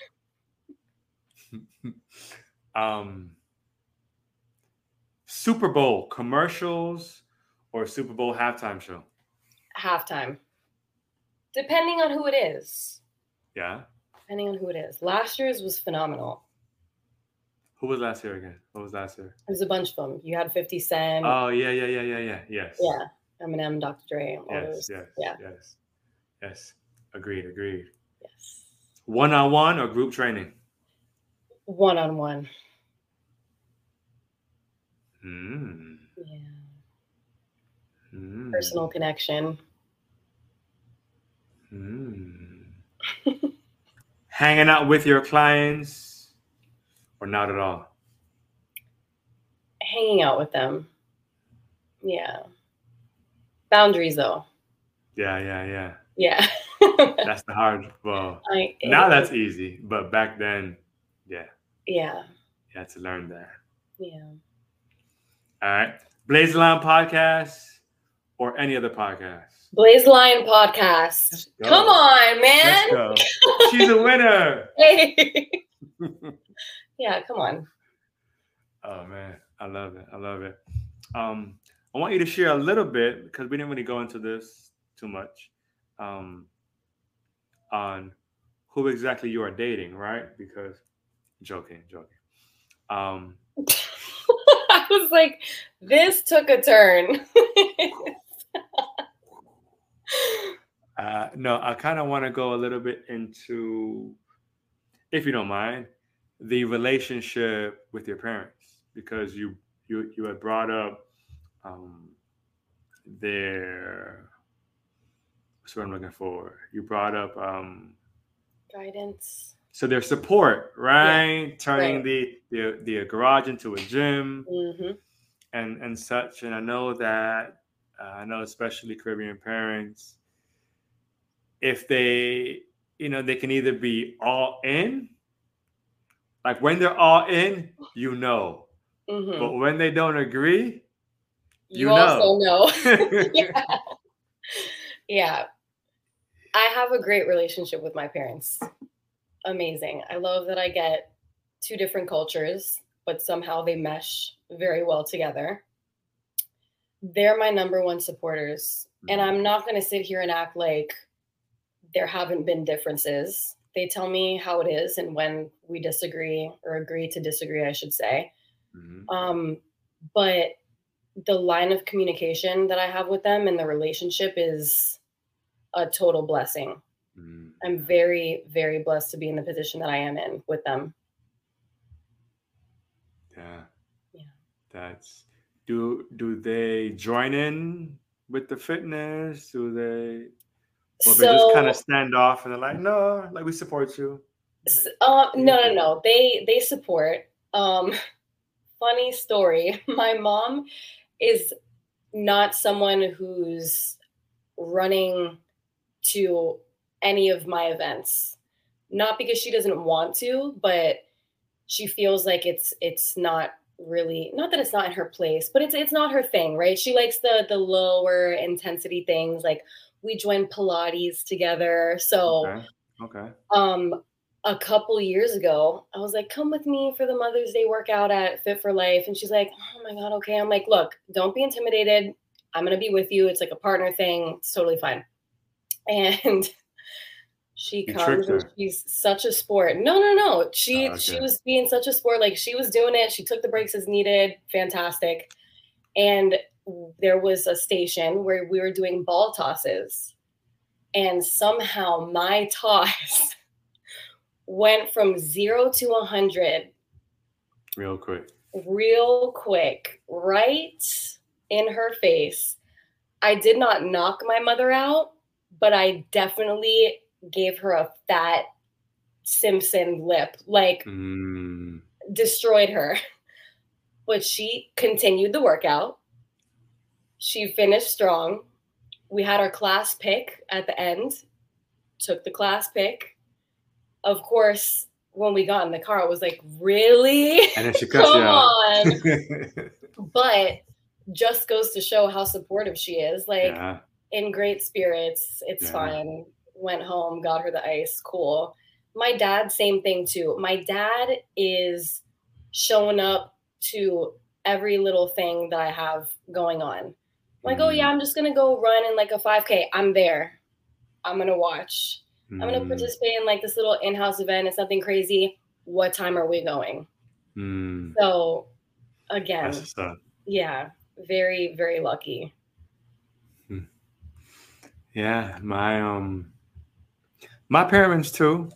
Super Bowl commercials or Super Bowl halftime show? Halftime. Depending on who it is. Yeah. Depending on who it is. Last year's was phenomenal. Who was last year again? What was last year? There's a bunch of them. You had 50 Cent. Oh, yeah. Yes. Yeah. Eminem, Dr. Dre. Yes. Agreed. Yes. One-on-one or group training? One-on-one. Yeah. Personal connection. Hanging out with your clients or not at all? Hanging out with them. Yeah. Boundaries though. Yeah. Yeah. That's the hard. Well, now that's easy, but back then, yeah. Yeah. You had to learn that. Yeah. All right. Blaze Line podcast or any other podcast? Blaze Line podcast. Come on, man. Let's go. She's a winner. Hey. Yeah, come on. Oh man, I love it. I want you to share a little bit because we didn't really go into this too much on who exactly you are dating, right? Because joking. I was like, this took a turn. No, I kind of want to go a little bit into, if you don't mind, the relationship with your parents, because you had brought up what's what I'm looking for. You brought up guidance. So their support, right? Yeah, Turning right. the garage into a gym Hmm. and such. And I know that I know especially Caribbean parents, if they they can either be all in, like when they're all in, Hmm. but when they don't agree, You also know. yeah. Yeah. Yeah. I have a great relationship with my parents. Amazing. I love that I get two different cultures, but somehow they mesh very well together. They're my number one supporters. And I'm not going to sit here and act like there haven't been differences. They tell me how it is and when we disagree or agree to disagree, I should say. Mhm. Um, but the line of communication that I have with them and the relationship is a total blessing. Mhm. I'm very, very blessed to be in the position that I am in with them. Yeah, Yeah. that's do they join in with the fitness? Do they or they just kind of So, stand off and they're like, no, like we support you. Like, do no, your no, thing. no. They support. Funny story. My mom is not someone who's running to any of my events. Not because she doesn't want to, but she feels like it's not really, not that it's not in her place, but it's not her thing, right? She likes the lower intensity things. Like we joined Pilates together. So Okay. Okay. um a couple years ago, I was like, come with me for the Mother's Day workout at Fit for Life. And she's like, oh my God, okay. I'm like, look, don't be intimidated. I'm gonna be with you. It's like a partner thing. It's totally fine. And she You comes tricked and her. she's such a sport. No, no, no. She Okay. was being such a sport. Like she was doing it. She took the breaks as needed. Fantastic. And there was a station where we were doing ball tosses. And somehow my toss went from 0 to 100 Real quick. real quick, right in her face. I did not knock my mother out, but I definitely gave her a fat Simpson lip, like Mm. destroyed her. But she continued the workout. She finished strong. We had our class pick at the end, took the class pick. Of course, when we got in the car, it was like, really? And then she cuts you Come out. on. But just goes to show how supportive she is. Like, Yeah. in great spirits, it's Yeah. fine. Went home, got her the ice, cool. My dad, same thing too. My dad is showing up to every little thing that I have going on. I'm like, oh yeah, I'm just gonna go run in like a 5K. I'm there. I'm gonna watch. I'm gonna Mm. participate in like this little in-house event. It's nothing crazy. What time are we going? Mm. So That's again, what's up. yeah, very, very lucky. Mm. Yeah, my parents too.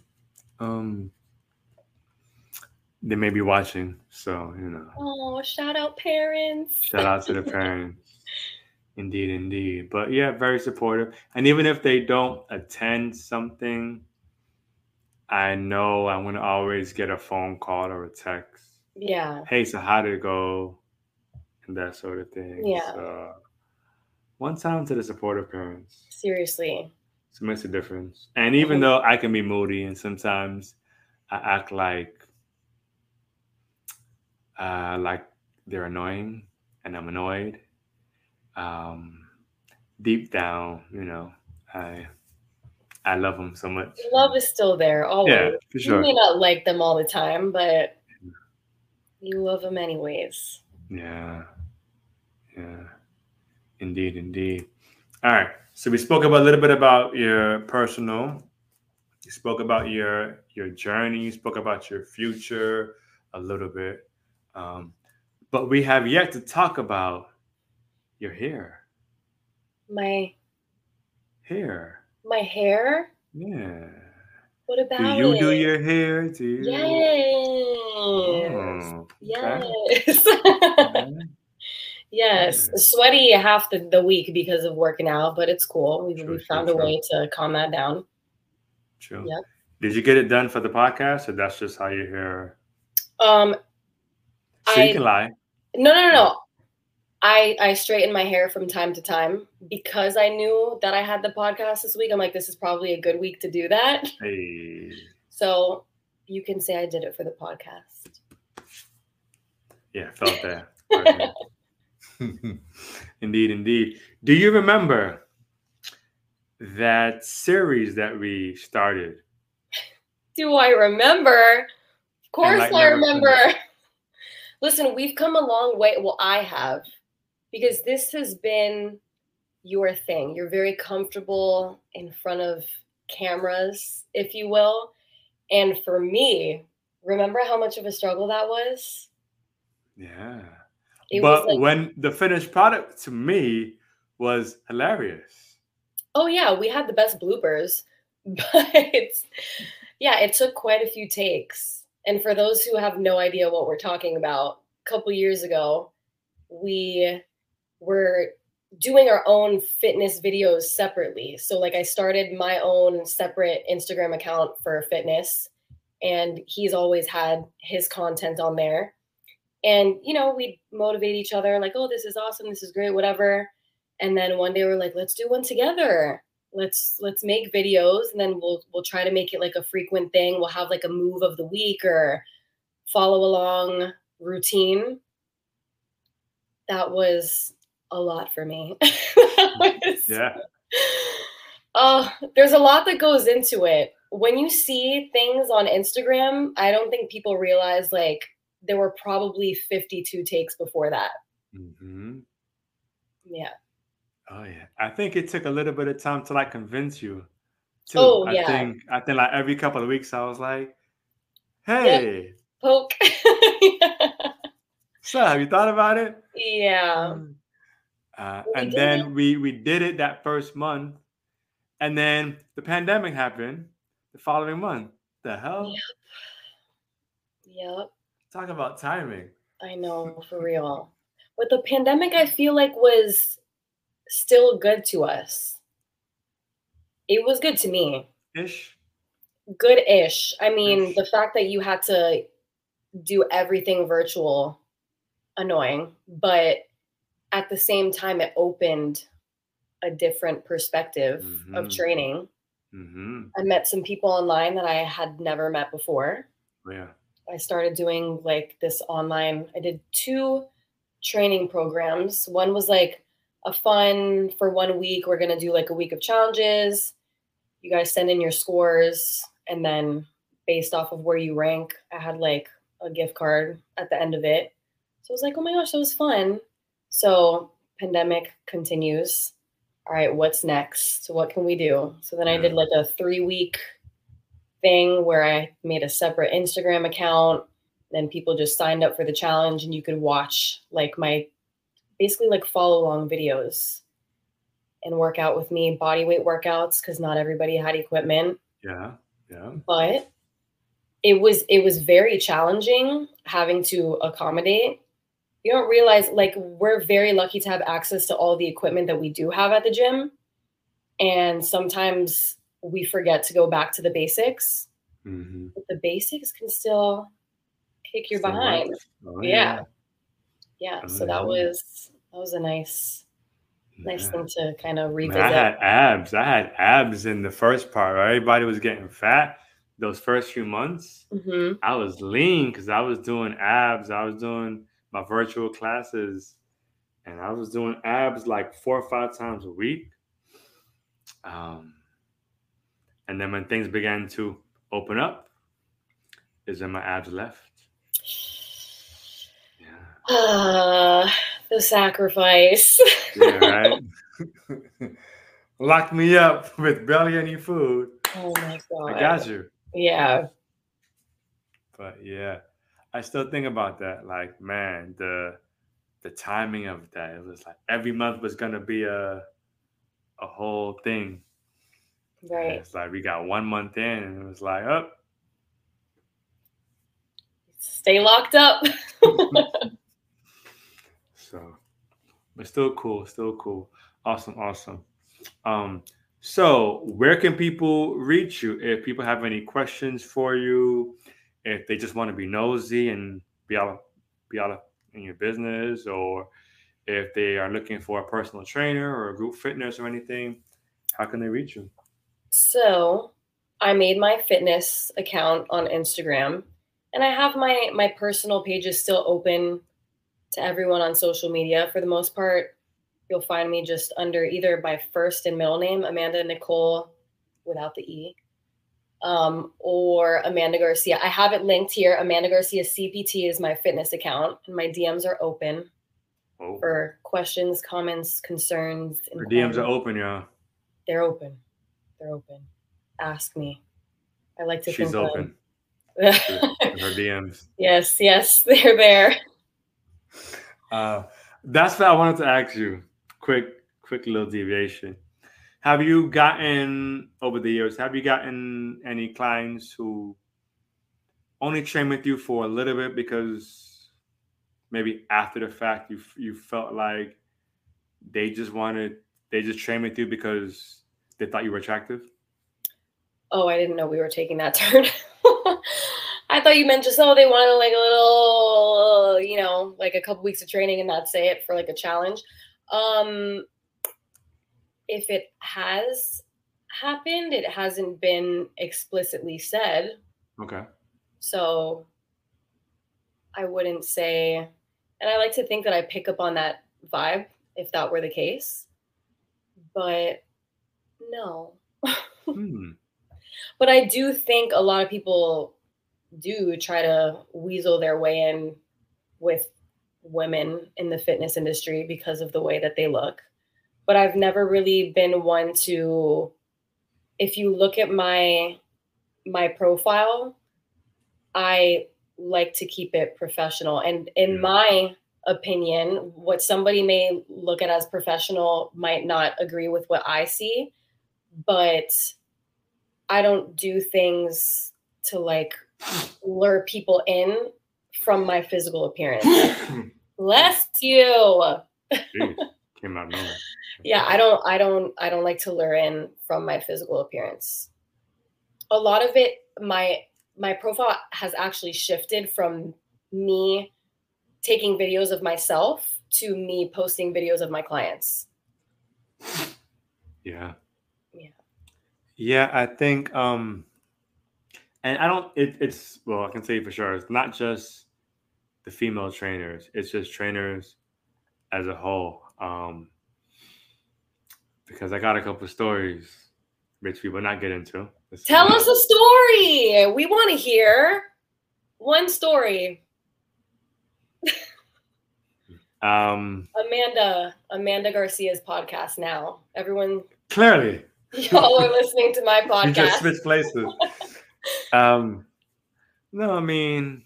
They may be watching, so Oh, shout out parents. shout out to the parents. Indeed, indeed. But yeah, very supportive. And even if they don't attend something, I know I'm gonna always get a phone call or a text. Yeah, Hey, so how did it go? And that sort of thing. yeah, So one time to the supportive parents. seriously. So it makes a difference. And even though I can be moody and sometimes I act like they're annoying and I'm annoyed. Um, Deep down, I love them so much. Love is still there, Yeah, always. for You may sure. not like them all the time, but you love them anyways. Yeah, yeah, indeed, indeed. All right. So we spoke about a little bit about your personal. You spoke about your journey. You spoke about your future a little bit, um, but we have yet to talk about your hair. My Hair. my hair? Yeah. What Do about you do it? your hair? Do you? Yes. Oh, okay. Yes. Okay. Yes. Yeah. Sweaty half the week because of working out, but it's cool. We True, we true, found a true, way to calm that down. true. Yep. Did you get it done for the podcast, or that's just how you're here? Um, So you can lie. No. I straighten my hair from time to time because I knew that I had the podcast this week. I'm like, this is probably a good week to do that. Hey. So you can say I did it for the podcast. Yeah, felt that. Indeed. Do you remember that series that we started? Do I remember? Of course I remember. Finished. Listen, we've come a long way. Well, I have. Because this has been your thing. You're very comfortable in front of cameras, if you will. And for me, remember how much of a struggle that was? Yeah. But when the finished product to me was hilarious. Oh, yeah, we had the best bloopers. But yeah, it took quite a few takes. And for those who have no idea what we're talking about, a couple years ago, we were doing our own fitness videos separately. So like I started my own separate Instagram account for fitness, and he's always had his content on there. And, you know, we'd motivate each other like, oh, this is awesome. This is great, whatever. And then one day we're like, let's do one together. Let's make videos, and then we'll try to make it like a frequent thing. We'll have like a move of the week or follow along routine. That was a lot for me. Yeah. There's a lot that goes into it. When you see things on Instagram, I don't think people realize like there were probably 52 takes before that. Mm-hmm. Yeah. Oh yeah. I think it took a little bit of time to like convince you too. Oh, I yeah. think like every couple of weeks I was like, hey. Yep. Poke. So have you thought about it? Yeah. And then we did it that first month, and then the pandemic happened the following month. The hell? Yep. Talk about timing. I know, for real. But the pandemic, I feel like, was still good to us. It was good to me. Ish. Good-ish. I mean, the fact that you had to do everything virtual, annoying, but at the same time, it opened a different perspective of training. Mm-hmm. I met some people online that I had never met before. Yeah. I started doing like this online. I did 2 training programs. One was like a fun for 1 week. We're going to do like a week of challenges. You guys send in your scores, and then based off of where you rank, I had like a gift card at the end of it. So I was like, oh my gosh, that was fun. So pandemic continues. All right, what's next? So what can we do? So then I did like a 3-week thing where I made a separate Instagram account. Then people just signed up for the challenge, and you could watch like my basically like follow along videos and work out with me, body weight workouts, because not everybody had equipment. Yeah. But it was very challenging having to accommodate. You don't realize, like, we're very lucky to have access to all the equipment that we do have at the gym. And sometimes we forget to go back to the basics. Mm-hmm. But the basics can still kick your behind. Oh, yeah. Oh, So that was a nice thing to kind of revisit. Man, I had abs in the first part, right? Everybody was getting fat those first few months. Mm-hmm. I was lean because I was doing abs. I was doing my virtual classes, and I was doing abs like 4 or 5 times a week. And then when things began to open up, is when my abs left. Yeah. The sacrifice. Yeah, right. Lock me up with barely any food. Oh my God. I got you. Yeah. But yeah, I still think about that. Like, man, the timing of that. It was like every month was gonna be a whole thing. Right. And it's like we got 1 month in, and it was like, oh, stay locked up. So, but still cool. Awesome. So, where can people reach you if people have any questions for you? If they just want to be nosy and be out in your business, or if they are looking for a personal trainer or a group fitness or anything, how can they reach you? So I made my fitness account on Instagram, and I have my personal pages still open to everyone on social media. For the most part, you'll find me just under either my first and middle name, Amanda Nicole, without the E, or Amanda Garcia. I have it linked here. Amanda Garcia CPT is my fitness account, and my DMs are open for questions, comments, concerns. Her DMs are open, y'all. They're open. They're open. Ask me. I like to She's think open. Her DMs. Yes, they're there. That's what I wanted to ask you. Quick little deviation. Have you gotten over the years? Have you gotten any clients who only train with you for a little bit because maybe after the fact you felt like they just trained with you because they thought you were attractive? Oh, I didn't know we were taking that turn. I thought you meant just, they wanted like a little, like a couple weeks of training and that's it for like a challenge. If it has happened, it hasn't been explicitly said. Okay. So I wouldn't say, and I like to think that I pick up on that vibe if that were the case, but no. But I do think a lot of people do try to weasel their way in with women in the fitness industry because of the way that they look. But I've never really been one to, if you look at my profile, I like to keep it professional. And in my opinion, what somebody may look at as professional might not agree with what I see, but I don't do things to like lure people in from my physical appearance. Bless you. Jeez, came out nowhere. Yeah, I don't like to lure in from my physical appearance. A lot of it, my profile has actually shifted from me taking videos of myself to me posting videos of my clients. Yeah. Yeah, I think and I don't it's well, I can say for sure it's not just the female trainers, it's just trainers as a whole. Because I got a couple of stories which we will not get into. Tell us a story. We want to hear one story. Amanda Garcia's podcast now. Everyone clearly. Y'all are listening to my podcast. You just switched places. No, I mean,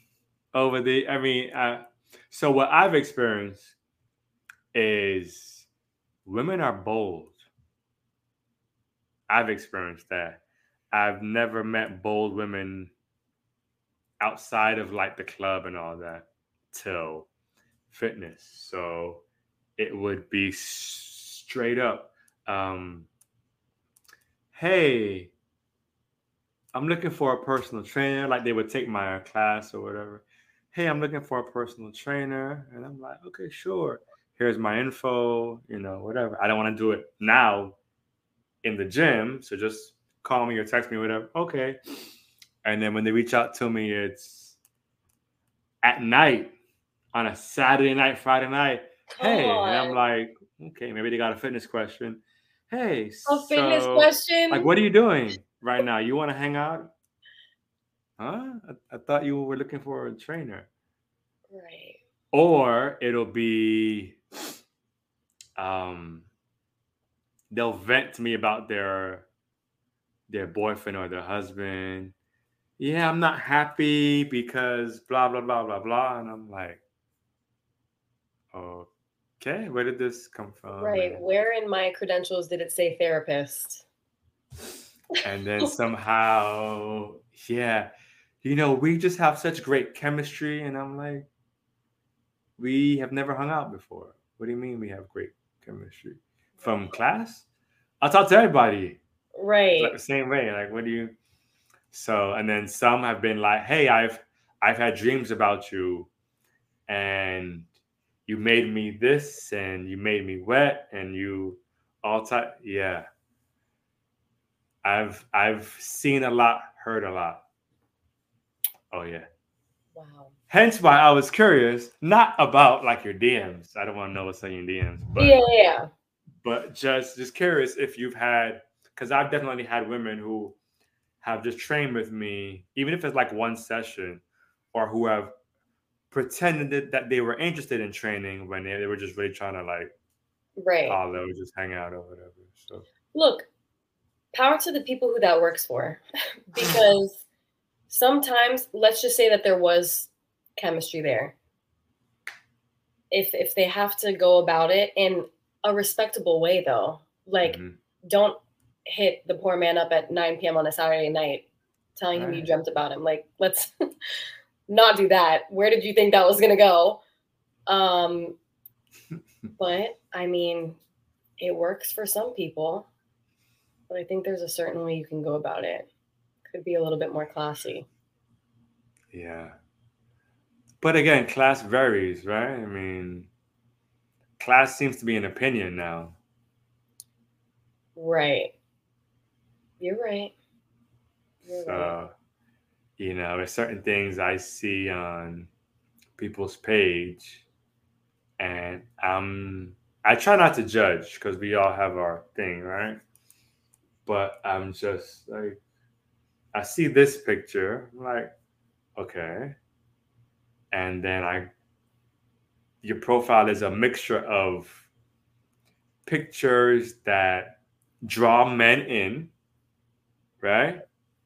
so what I've experienced is women are bold. I've experienced that. I've never met bold women outside of like the club and all that till fitness. So it would be straight up, hey, I'm looking for a personal trainer. Like they would take my class or whatever. Hey, I'm looking for a personal trainer. And I'm like, okay, sure. Here's my info, whatever. I don't want to do it now in the gym. So just call me or text me, whatever. Okay. And then when they reach out to me, it's at night on a Saturday night, Friday night. Hey, and I'm like, okay, maybe they got a fitness question. Hey, fitness question? Like, what are you doing right now? You want to hang out? Huh? I thought you were looking for a trainer. Right. Or it'll be, they'll vent to me about their boyfriend or their husband. Yeah, I'm not happy because blah, blah, blah, blah, blah. And I'm like, okay, where did this come from? Right. Where in my credentials did it say therapist? And then somehow, yeah, we just have such great chemistry. And I'm like, we have never hung out before. What do you mean we have great chemistry? From class? I talk to everybody. It's like Right. the same way. Like, what do you? So, and then some have been like, "Hey, I've had dreams about you, and you made me this, and you made me wet, and you all type." Yeah, I've seen a lot, heard a lot. Oh yeah. Wow. Hence why I was curious, not about like your DMs. I don't want to know what's on your DMs, Yeah, yeah. but just curious if you've had, because I've definitely had women who have just trained with me, even if it's like one session, or who have pretended that they were interested in training when they were just really trying to like Right. holler or just hang out or whatever. So Look, power to the people who that works for. Because sometimes, let's just say that there was chemistry there. If they have to go about it in a respectable way, though, like, mhm. don't hit the poor man up at 9 p.m. on a Saturday night telling him you Right. dreamt about him. Like, let's not do that. Where did you think that was gonna go? But I mean, it works for some people, but I think there's a certain way you can go about it. Could be a little bit more classy. Yeah. But again, class varies, right? I mean, class seems to be an opinion now. Right. You're right. You're right. So, there's certain things I see on people's page, and I try not to judge because we all have our thing, right? But I'm just like, I see this picture, I'm like, okay, and then your profile is a mixture of pictures that draw men in, right?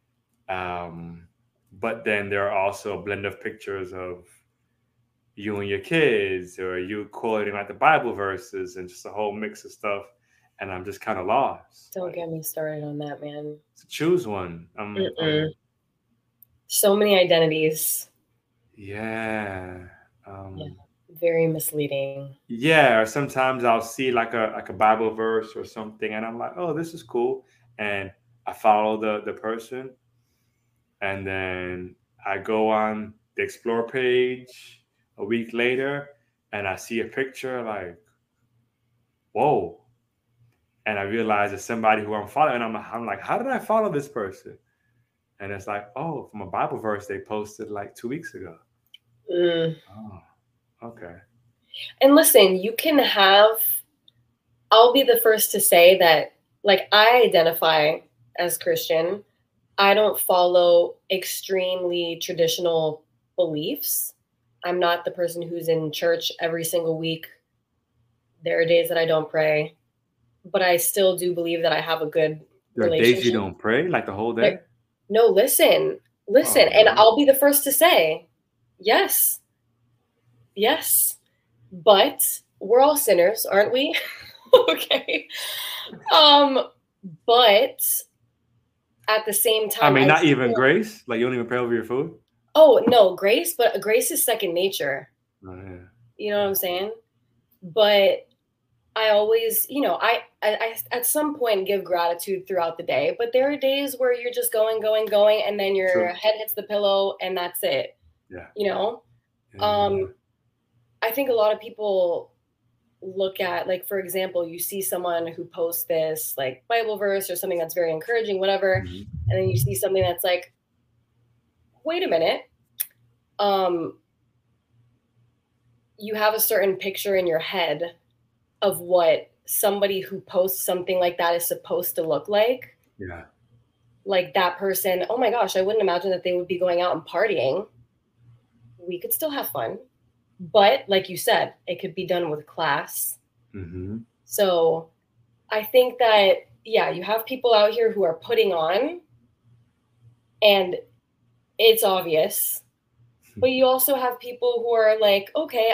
But then there are also a blend of pictures of you and your kids, or you quoting like the Bible verses, and just a whole mix of stuff. And I'm just kind of lost. Don't Like, get me started on that, man. to choose one. Mm-mm. So many identities. Yeah. Yeah. Um, Very misleading. yeah. Or sometimes I'll see like a Bible verse or something, and I'm like, oh, this is cool, and I follow the person, and then I go on the explore page a week later, and I see a picture like, whoa. And I realize it's somebody who I'm following. I'm like, how did I follow this person? And it's like, oh, from a Bible verse they posted like 2 weeks ago. Mm. Oh, okay. And listen, you can have, I'll be the first to say that, like, I identify as Christian. I don't follow extremely traditional beliefs. I'm not the person who's in church every single week. There are days that I don't pray, but I still do believe that I have a good There are days you relationship. don't pray, like the whole There, day? no, listen, Oh, and no. I'll be the first to say, yes, yes, but we're all sinners, aren't we? Okay. But at the same I time, mean, I not even still, grace? Like you don't even pray over your food? oh no, grace, but grace is second nature. Oh, yeah. You know what I'm saying? But I always, I at some point give gratitude throughout the day, but there are days where you're just going, and then your True. head hits the pillow and that's it. Yeah. You know? Yeah. I think a lot of people look at, like, for example, you see someone who posts this like Bible verse or something that's very encouraging, whatever, Mhm. and then you see something that's like, wait a minute. You have a certain picture in your head of what somebody who posts something like that is supposed to look like. Yeah. Like that person, oh my gosh, I wouldn't imagine that they would be going out and partying. We could still have fun. But like you said, it could be done with class. Mm-hmm. So I think that, yeah, you have people out here who are putting on, and it's obvious. But you also have people who are like, okay,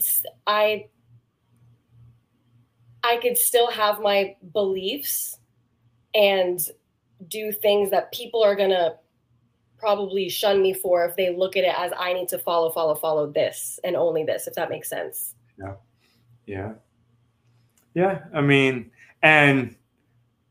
I could still have my beliefs and do things that people are going to probably shun me for if they look at it as I need to follow this and only this, if that makes sense. Yeah. Yeah. Yeah. I mean, and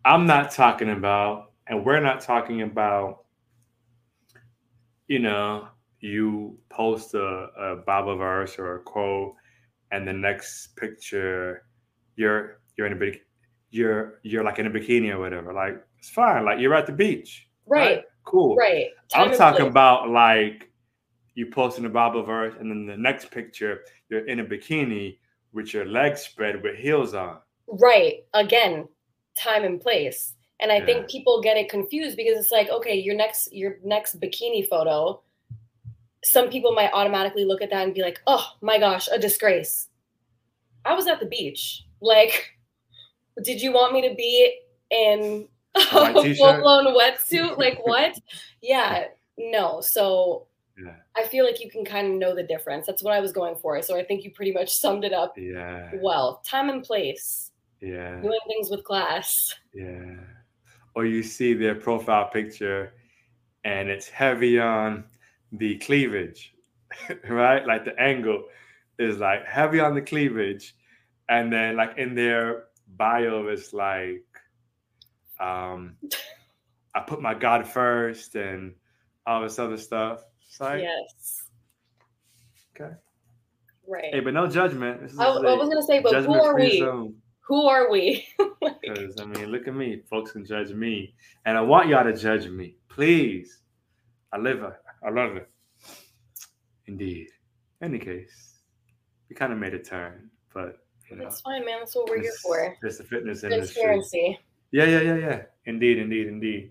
I'm not talking about, and we're not talking about, you know, you post a Bible verse or a quote, and the next picture, you're in a big, you're like in a bikini or whatever. Like it's fine. Like you're at the beach, right? Right. Cool. Right. Time I'm and talking place. about like you posting a Bible verse, and then the next picture you're in a bikini with your legs spread with heels on. Right. Again, time and place. And I Yeah. think people get it confused because it's like, okay, your next bikini photo, some people might automatically look at that and be like, oh my gosh, a disgrace. I was at the beach. Like, did you want me to be in a full-blown wetsuit? Like what? Yeah, no. So Yeah. I feel like you can kind of know the difference. That's what I was going for. So I think you pretty much summed it up well. Time and place. Yeah. Doing things with class. Yeah. Or you see their profile picture and it's heavy on the cleavage, right? Like the angle is like heavy on the cleavage. And then like in their bio, it's like, I put my God first and all this other stuff. It's like, yes. Okay. Right. Hey, but no judgment. This is I was going to say, but who are we? Zone. Who are we? Because, I mean, look at me. Folks can judge me. And I want y'all to judge me. Please. I love it. Indeed. Any case, we kind of made a turn, but, you know. That's fine, man. That's what we're here for. It's the fitness industry. Transparency. Yeah. Indeed.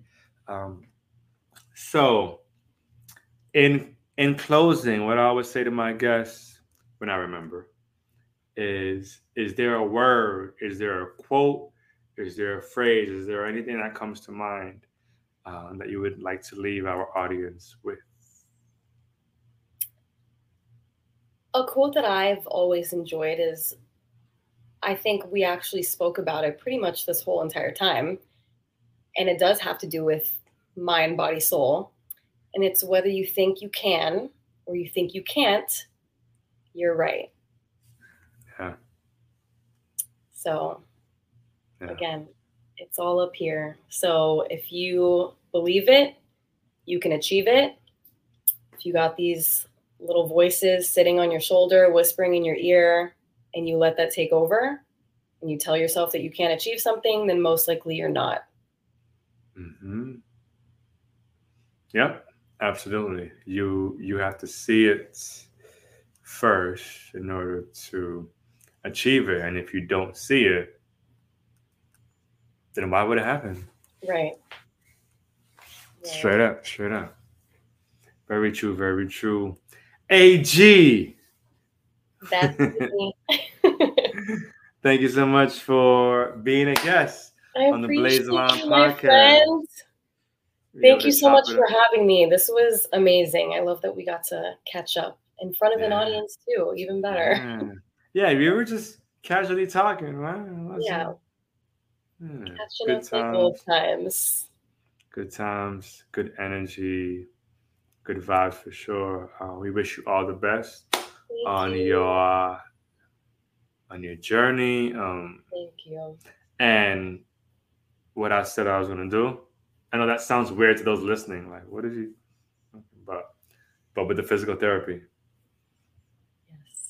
So, in closing, what I always say to my guests when I remember is there a word? Is there a quote? Is there a phrase? Is there anything that comes to mind that you would like to leave our audience with? A quote that I've always enjoyed is, I think we actually spoke about it pretty much this whole entire time. And it does have to do with mind, body, soul. And it's whether you think you can or you think you can't, you're right. Yeah. So, again, it's all up here. So if you believe it, you can achieve it. If you got these little voices sitting on your shoulder, whispering in your ear, and you let that take over, and you tell yourself that you can't achieve something, then most likely you're not. Mm-hmm. Yep, absolutely. You have to see it first in order to achieve it. And if you don't see it, then why would it happen? Right. Straight up. Very true. AG. That's me. Thank you so much for being a guest on the Blaze Line podcast. Thank you so much for having me. This was amazing. I love that we got to catch up in front of an audience too. Even better. Yeah, we were just casually talking, right? Yeah. Good times. Good times, good energy, good vibes for sure. We wish you all the best on your journey. Thank you. And what I said I was going to do. I know that sounds weird to those listening. Like, what is he? But with the physical therapy. Yes.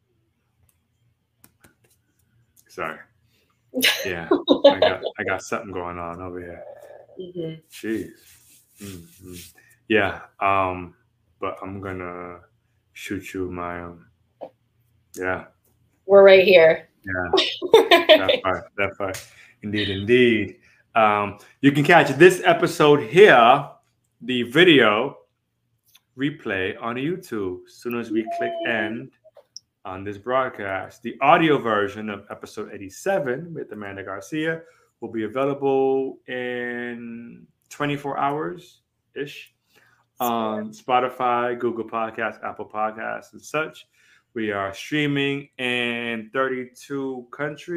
Sorry. Yeah, I got something going on over here. Mm-hmm. Jeez. Mm-hmm. Yeah. But I'm gonna shoot you my yeah. We're right here. Yeah. That's right. Indeed. You can catch this episode here, the video replay on YouTube as soon as we click end on this broadcast. The audio version of episode 87 with Amanda Garcia will be available in 24 hours-ish on Spotify, Google Podcasts, Apple Podcasts, and such. We are streaming in 32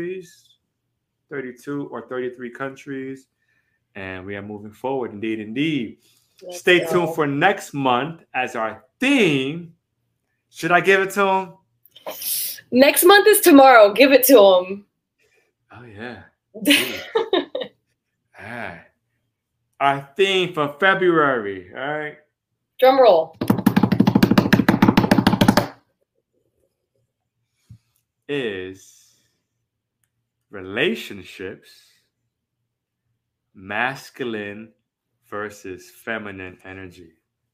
or 33 countries, and we are moving forward. Indeed. Stay tuned for next month as our theme. Should I give it to him? Next month is tomorrow. Give it to him. Oh, yeah. All right. Our theme for February, all right? Drum roll. Is relationships masculine versus feminine energy?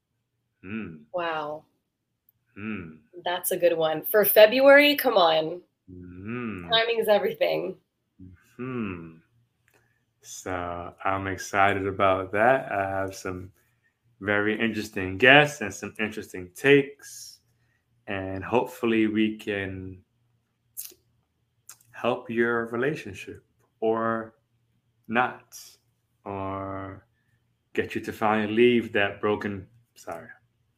Wow. Hmm. That's a good one. For February, come on. Hmm. Timing is everything. Hmm. So I'm excited about that. I have some very interesting guests and some interesting takes. And hopefully we can help your relationship or not, or get you to finally leave that broken. Sorry.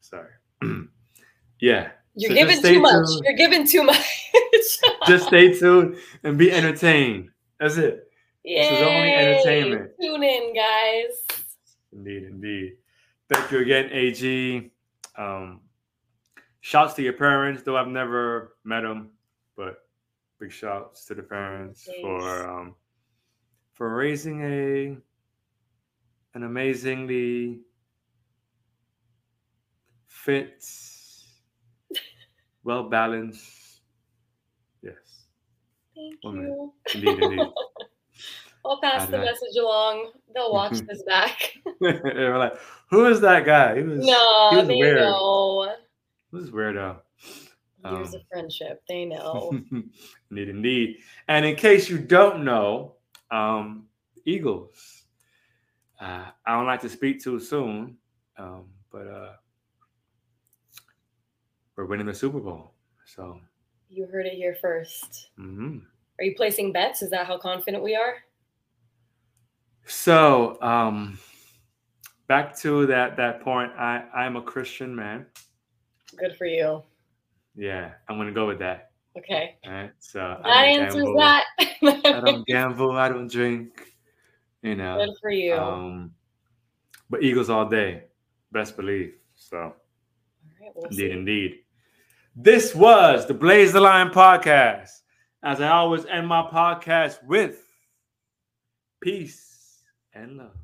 Yeah. You're So just giving too stay much. tuned. You're giving too much. Just stay tuned and be entertained. That's it. Yay. This is only entertainment. Tune in, guys. Indeed. Thank you again, AG. Shouts to your parents, though I've never met them, but big shouts to the parents for raising an amazingly fit, well balanced, yes. Thank woman. you. Indeed. I'll pass the message along. They'll watch this back. They were like, "Who is that guy?" He was they weird. know. He was weirdo. Years of friendship, they know. Indeed. And in case you don't know, Eagles. I don't like to speak too soon, but we're winning the Super Bowl. So you heard it here first. Mm-hmm. Are you placing bets? Is that how confident we are? So back to that point. I'm a Christian man. Good for you. Yeah, I'm gonna go with that. Okay. All right. So that answers that. I don't gamble. I don't drink. You know. Good for you. But Eagles all day. Best believe. So. All right, we'll Indeed. This was the Blaze the Line podcast. As I always end my podcast with peace and love.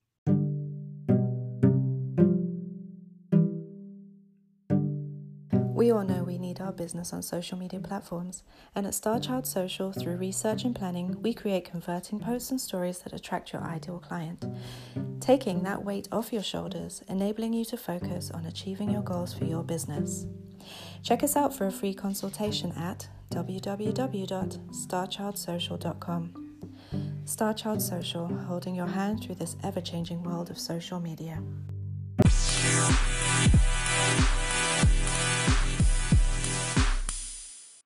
We all know we need our business on social media platforms, and at StarChild Social, through research and planning, we create converting posts and stories that attract your ideal client, taking that weight off your shoulders, enabling you to focus on achieving your goals for your business. Check us out for a free consultation at www.starchildsocial.com. StarChild Social, holding your hand through this ever-changing world of social media.